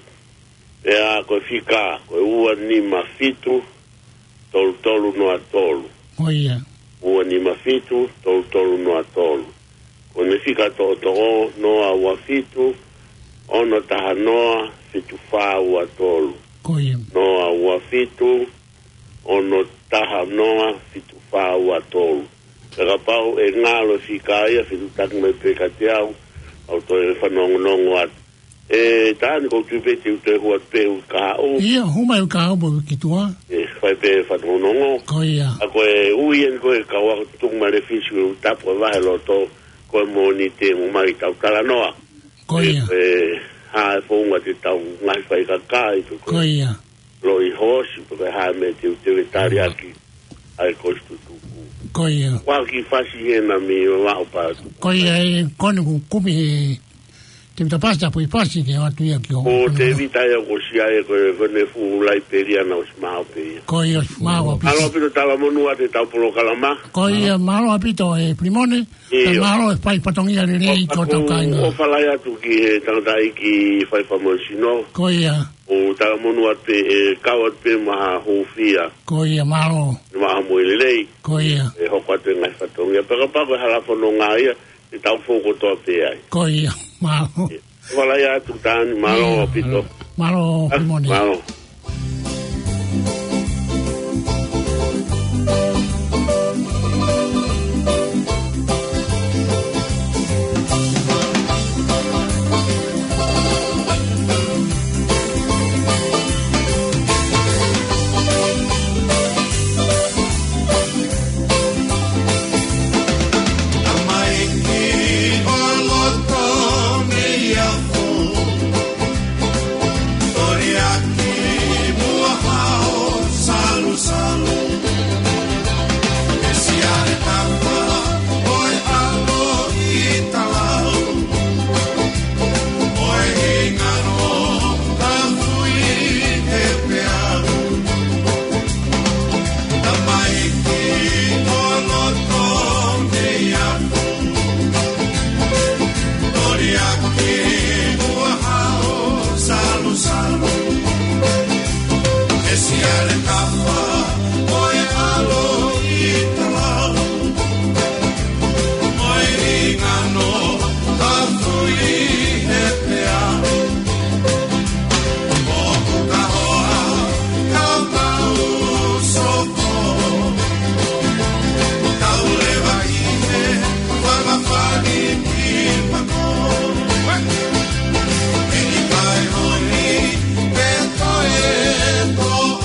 e a ko fika ko ua ni mafitu tolu tolu no atolu ko ia ua ni mafitu tolu tolu no atolu ko me fika to to no a wafitu ono tahanoa fitu fa ua tolu ko ia no a wafitu ono tahanoa fitu fa ua tolu kaka pau e ngalo fika ia fitu tak me pekatiau au to e whanongo nongo at e tāni ko tūpete u te hua pe u ka o ia huma u ka o bo ki tua e whai pe whanongo nongo ko ia a ko e uien ko e ka wako tutung malefici u tapo e wahe loto ko e moni te mu mari tau tala noa ko ia e ha e whaunga te tau ngai whai ka kai ko ia lo i hosi po ke ha me te u te vetari aki ai kostu tuku ko ia waki fasi e na mi wa pa ko ia e kone ku kupi te mta pasta po i pasi ke atu ia ki o o te vita e ko si ai ko ne fu lai peria na os mau pe ko ia mau api alo pito tala monu ate tau polo kalama ko ia malo apito e primone e malo e pai patongia le rei ko tau kainga o falai atu ki e tau dai ki fai famosino ko ia o tala monu ate e kawat pe maha hofia ko ia malo maha moelelei ko ia e hoko ate ngai fatongia peka pako halafo no ngai e tau foko to pe ai ko ia malo falai atu tani malo pito malo primone malo Esse ar é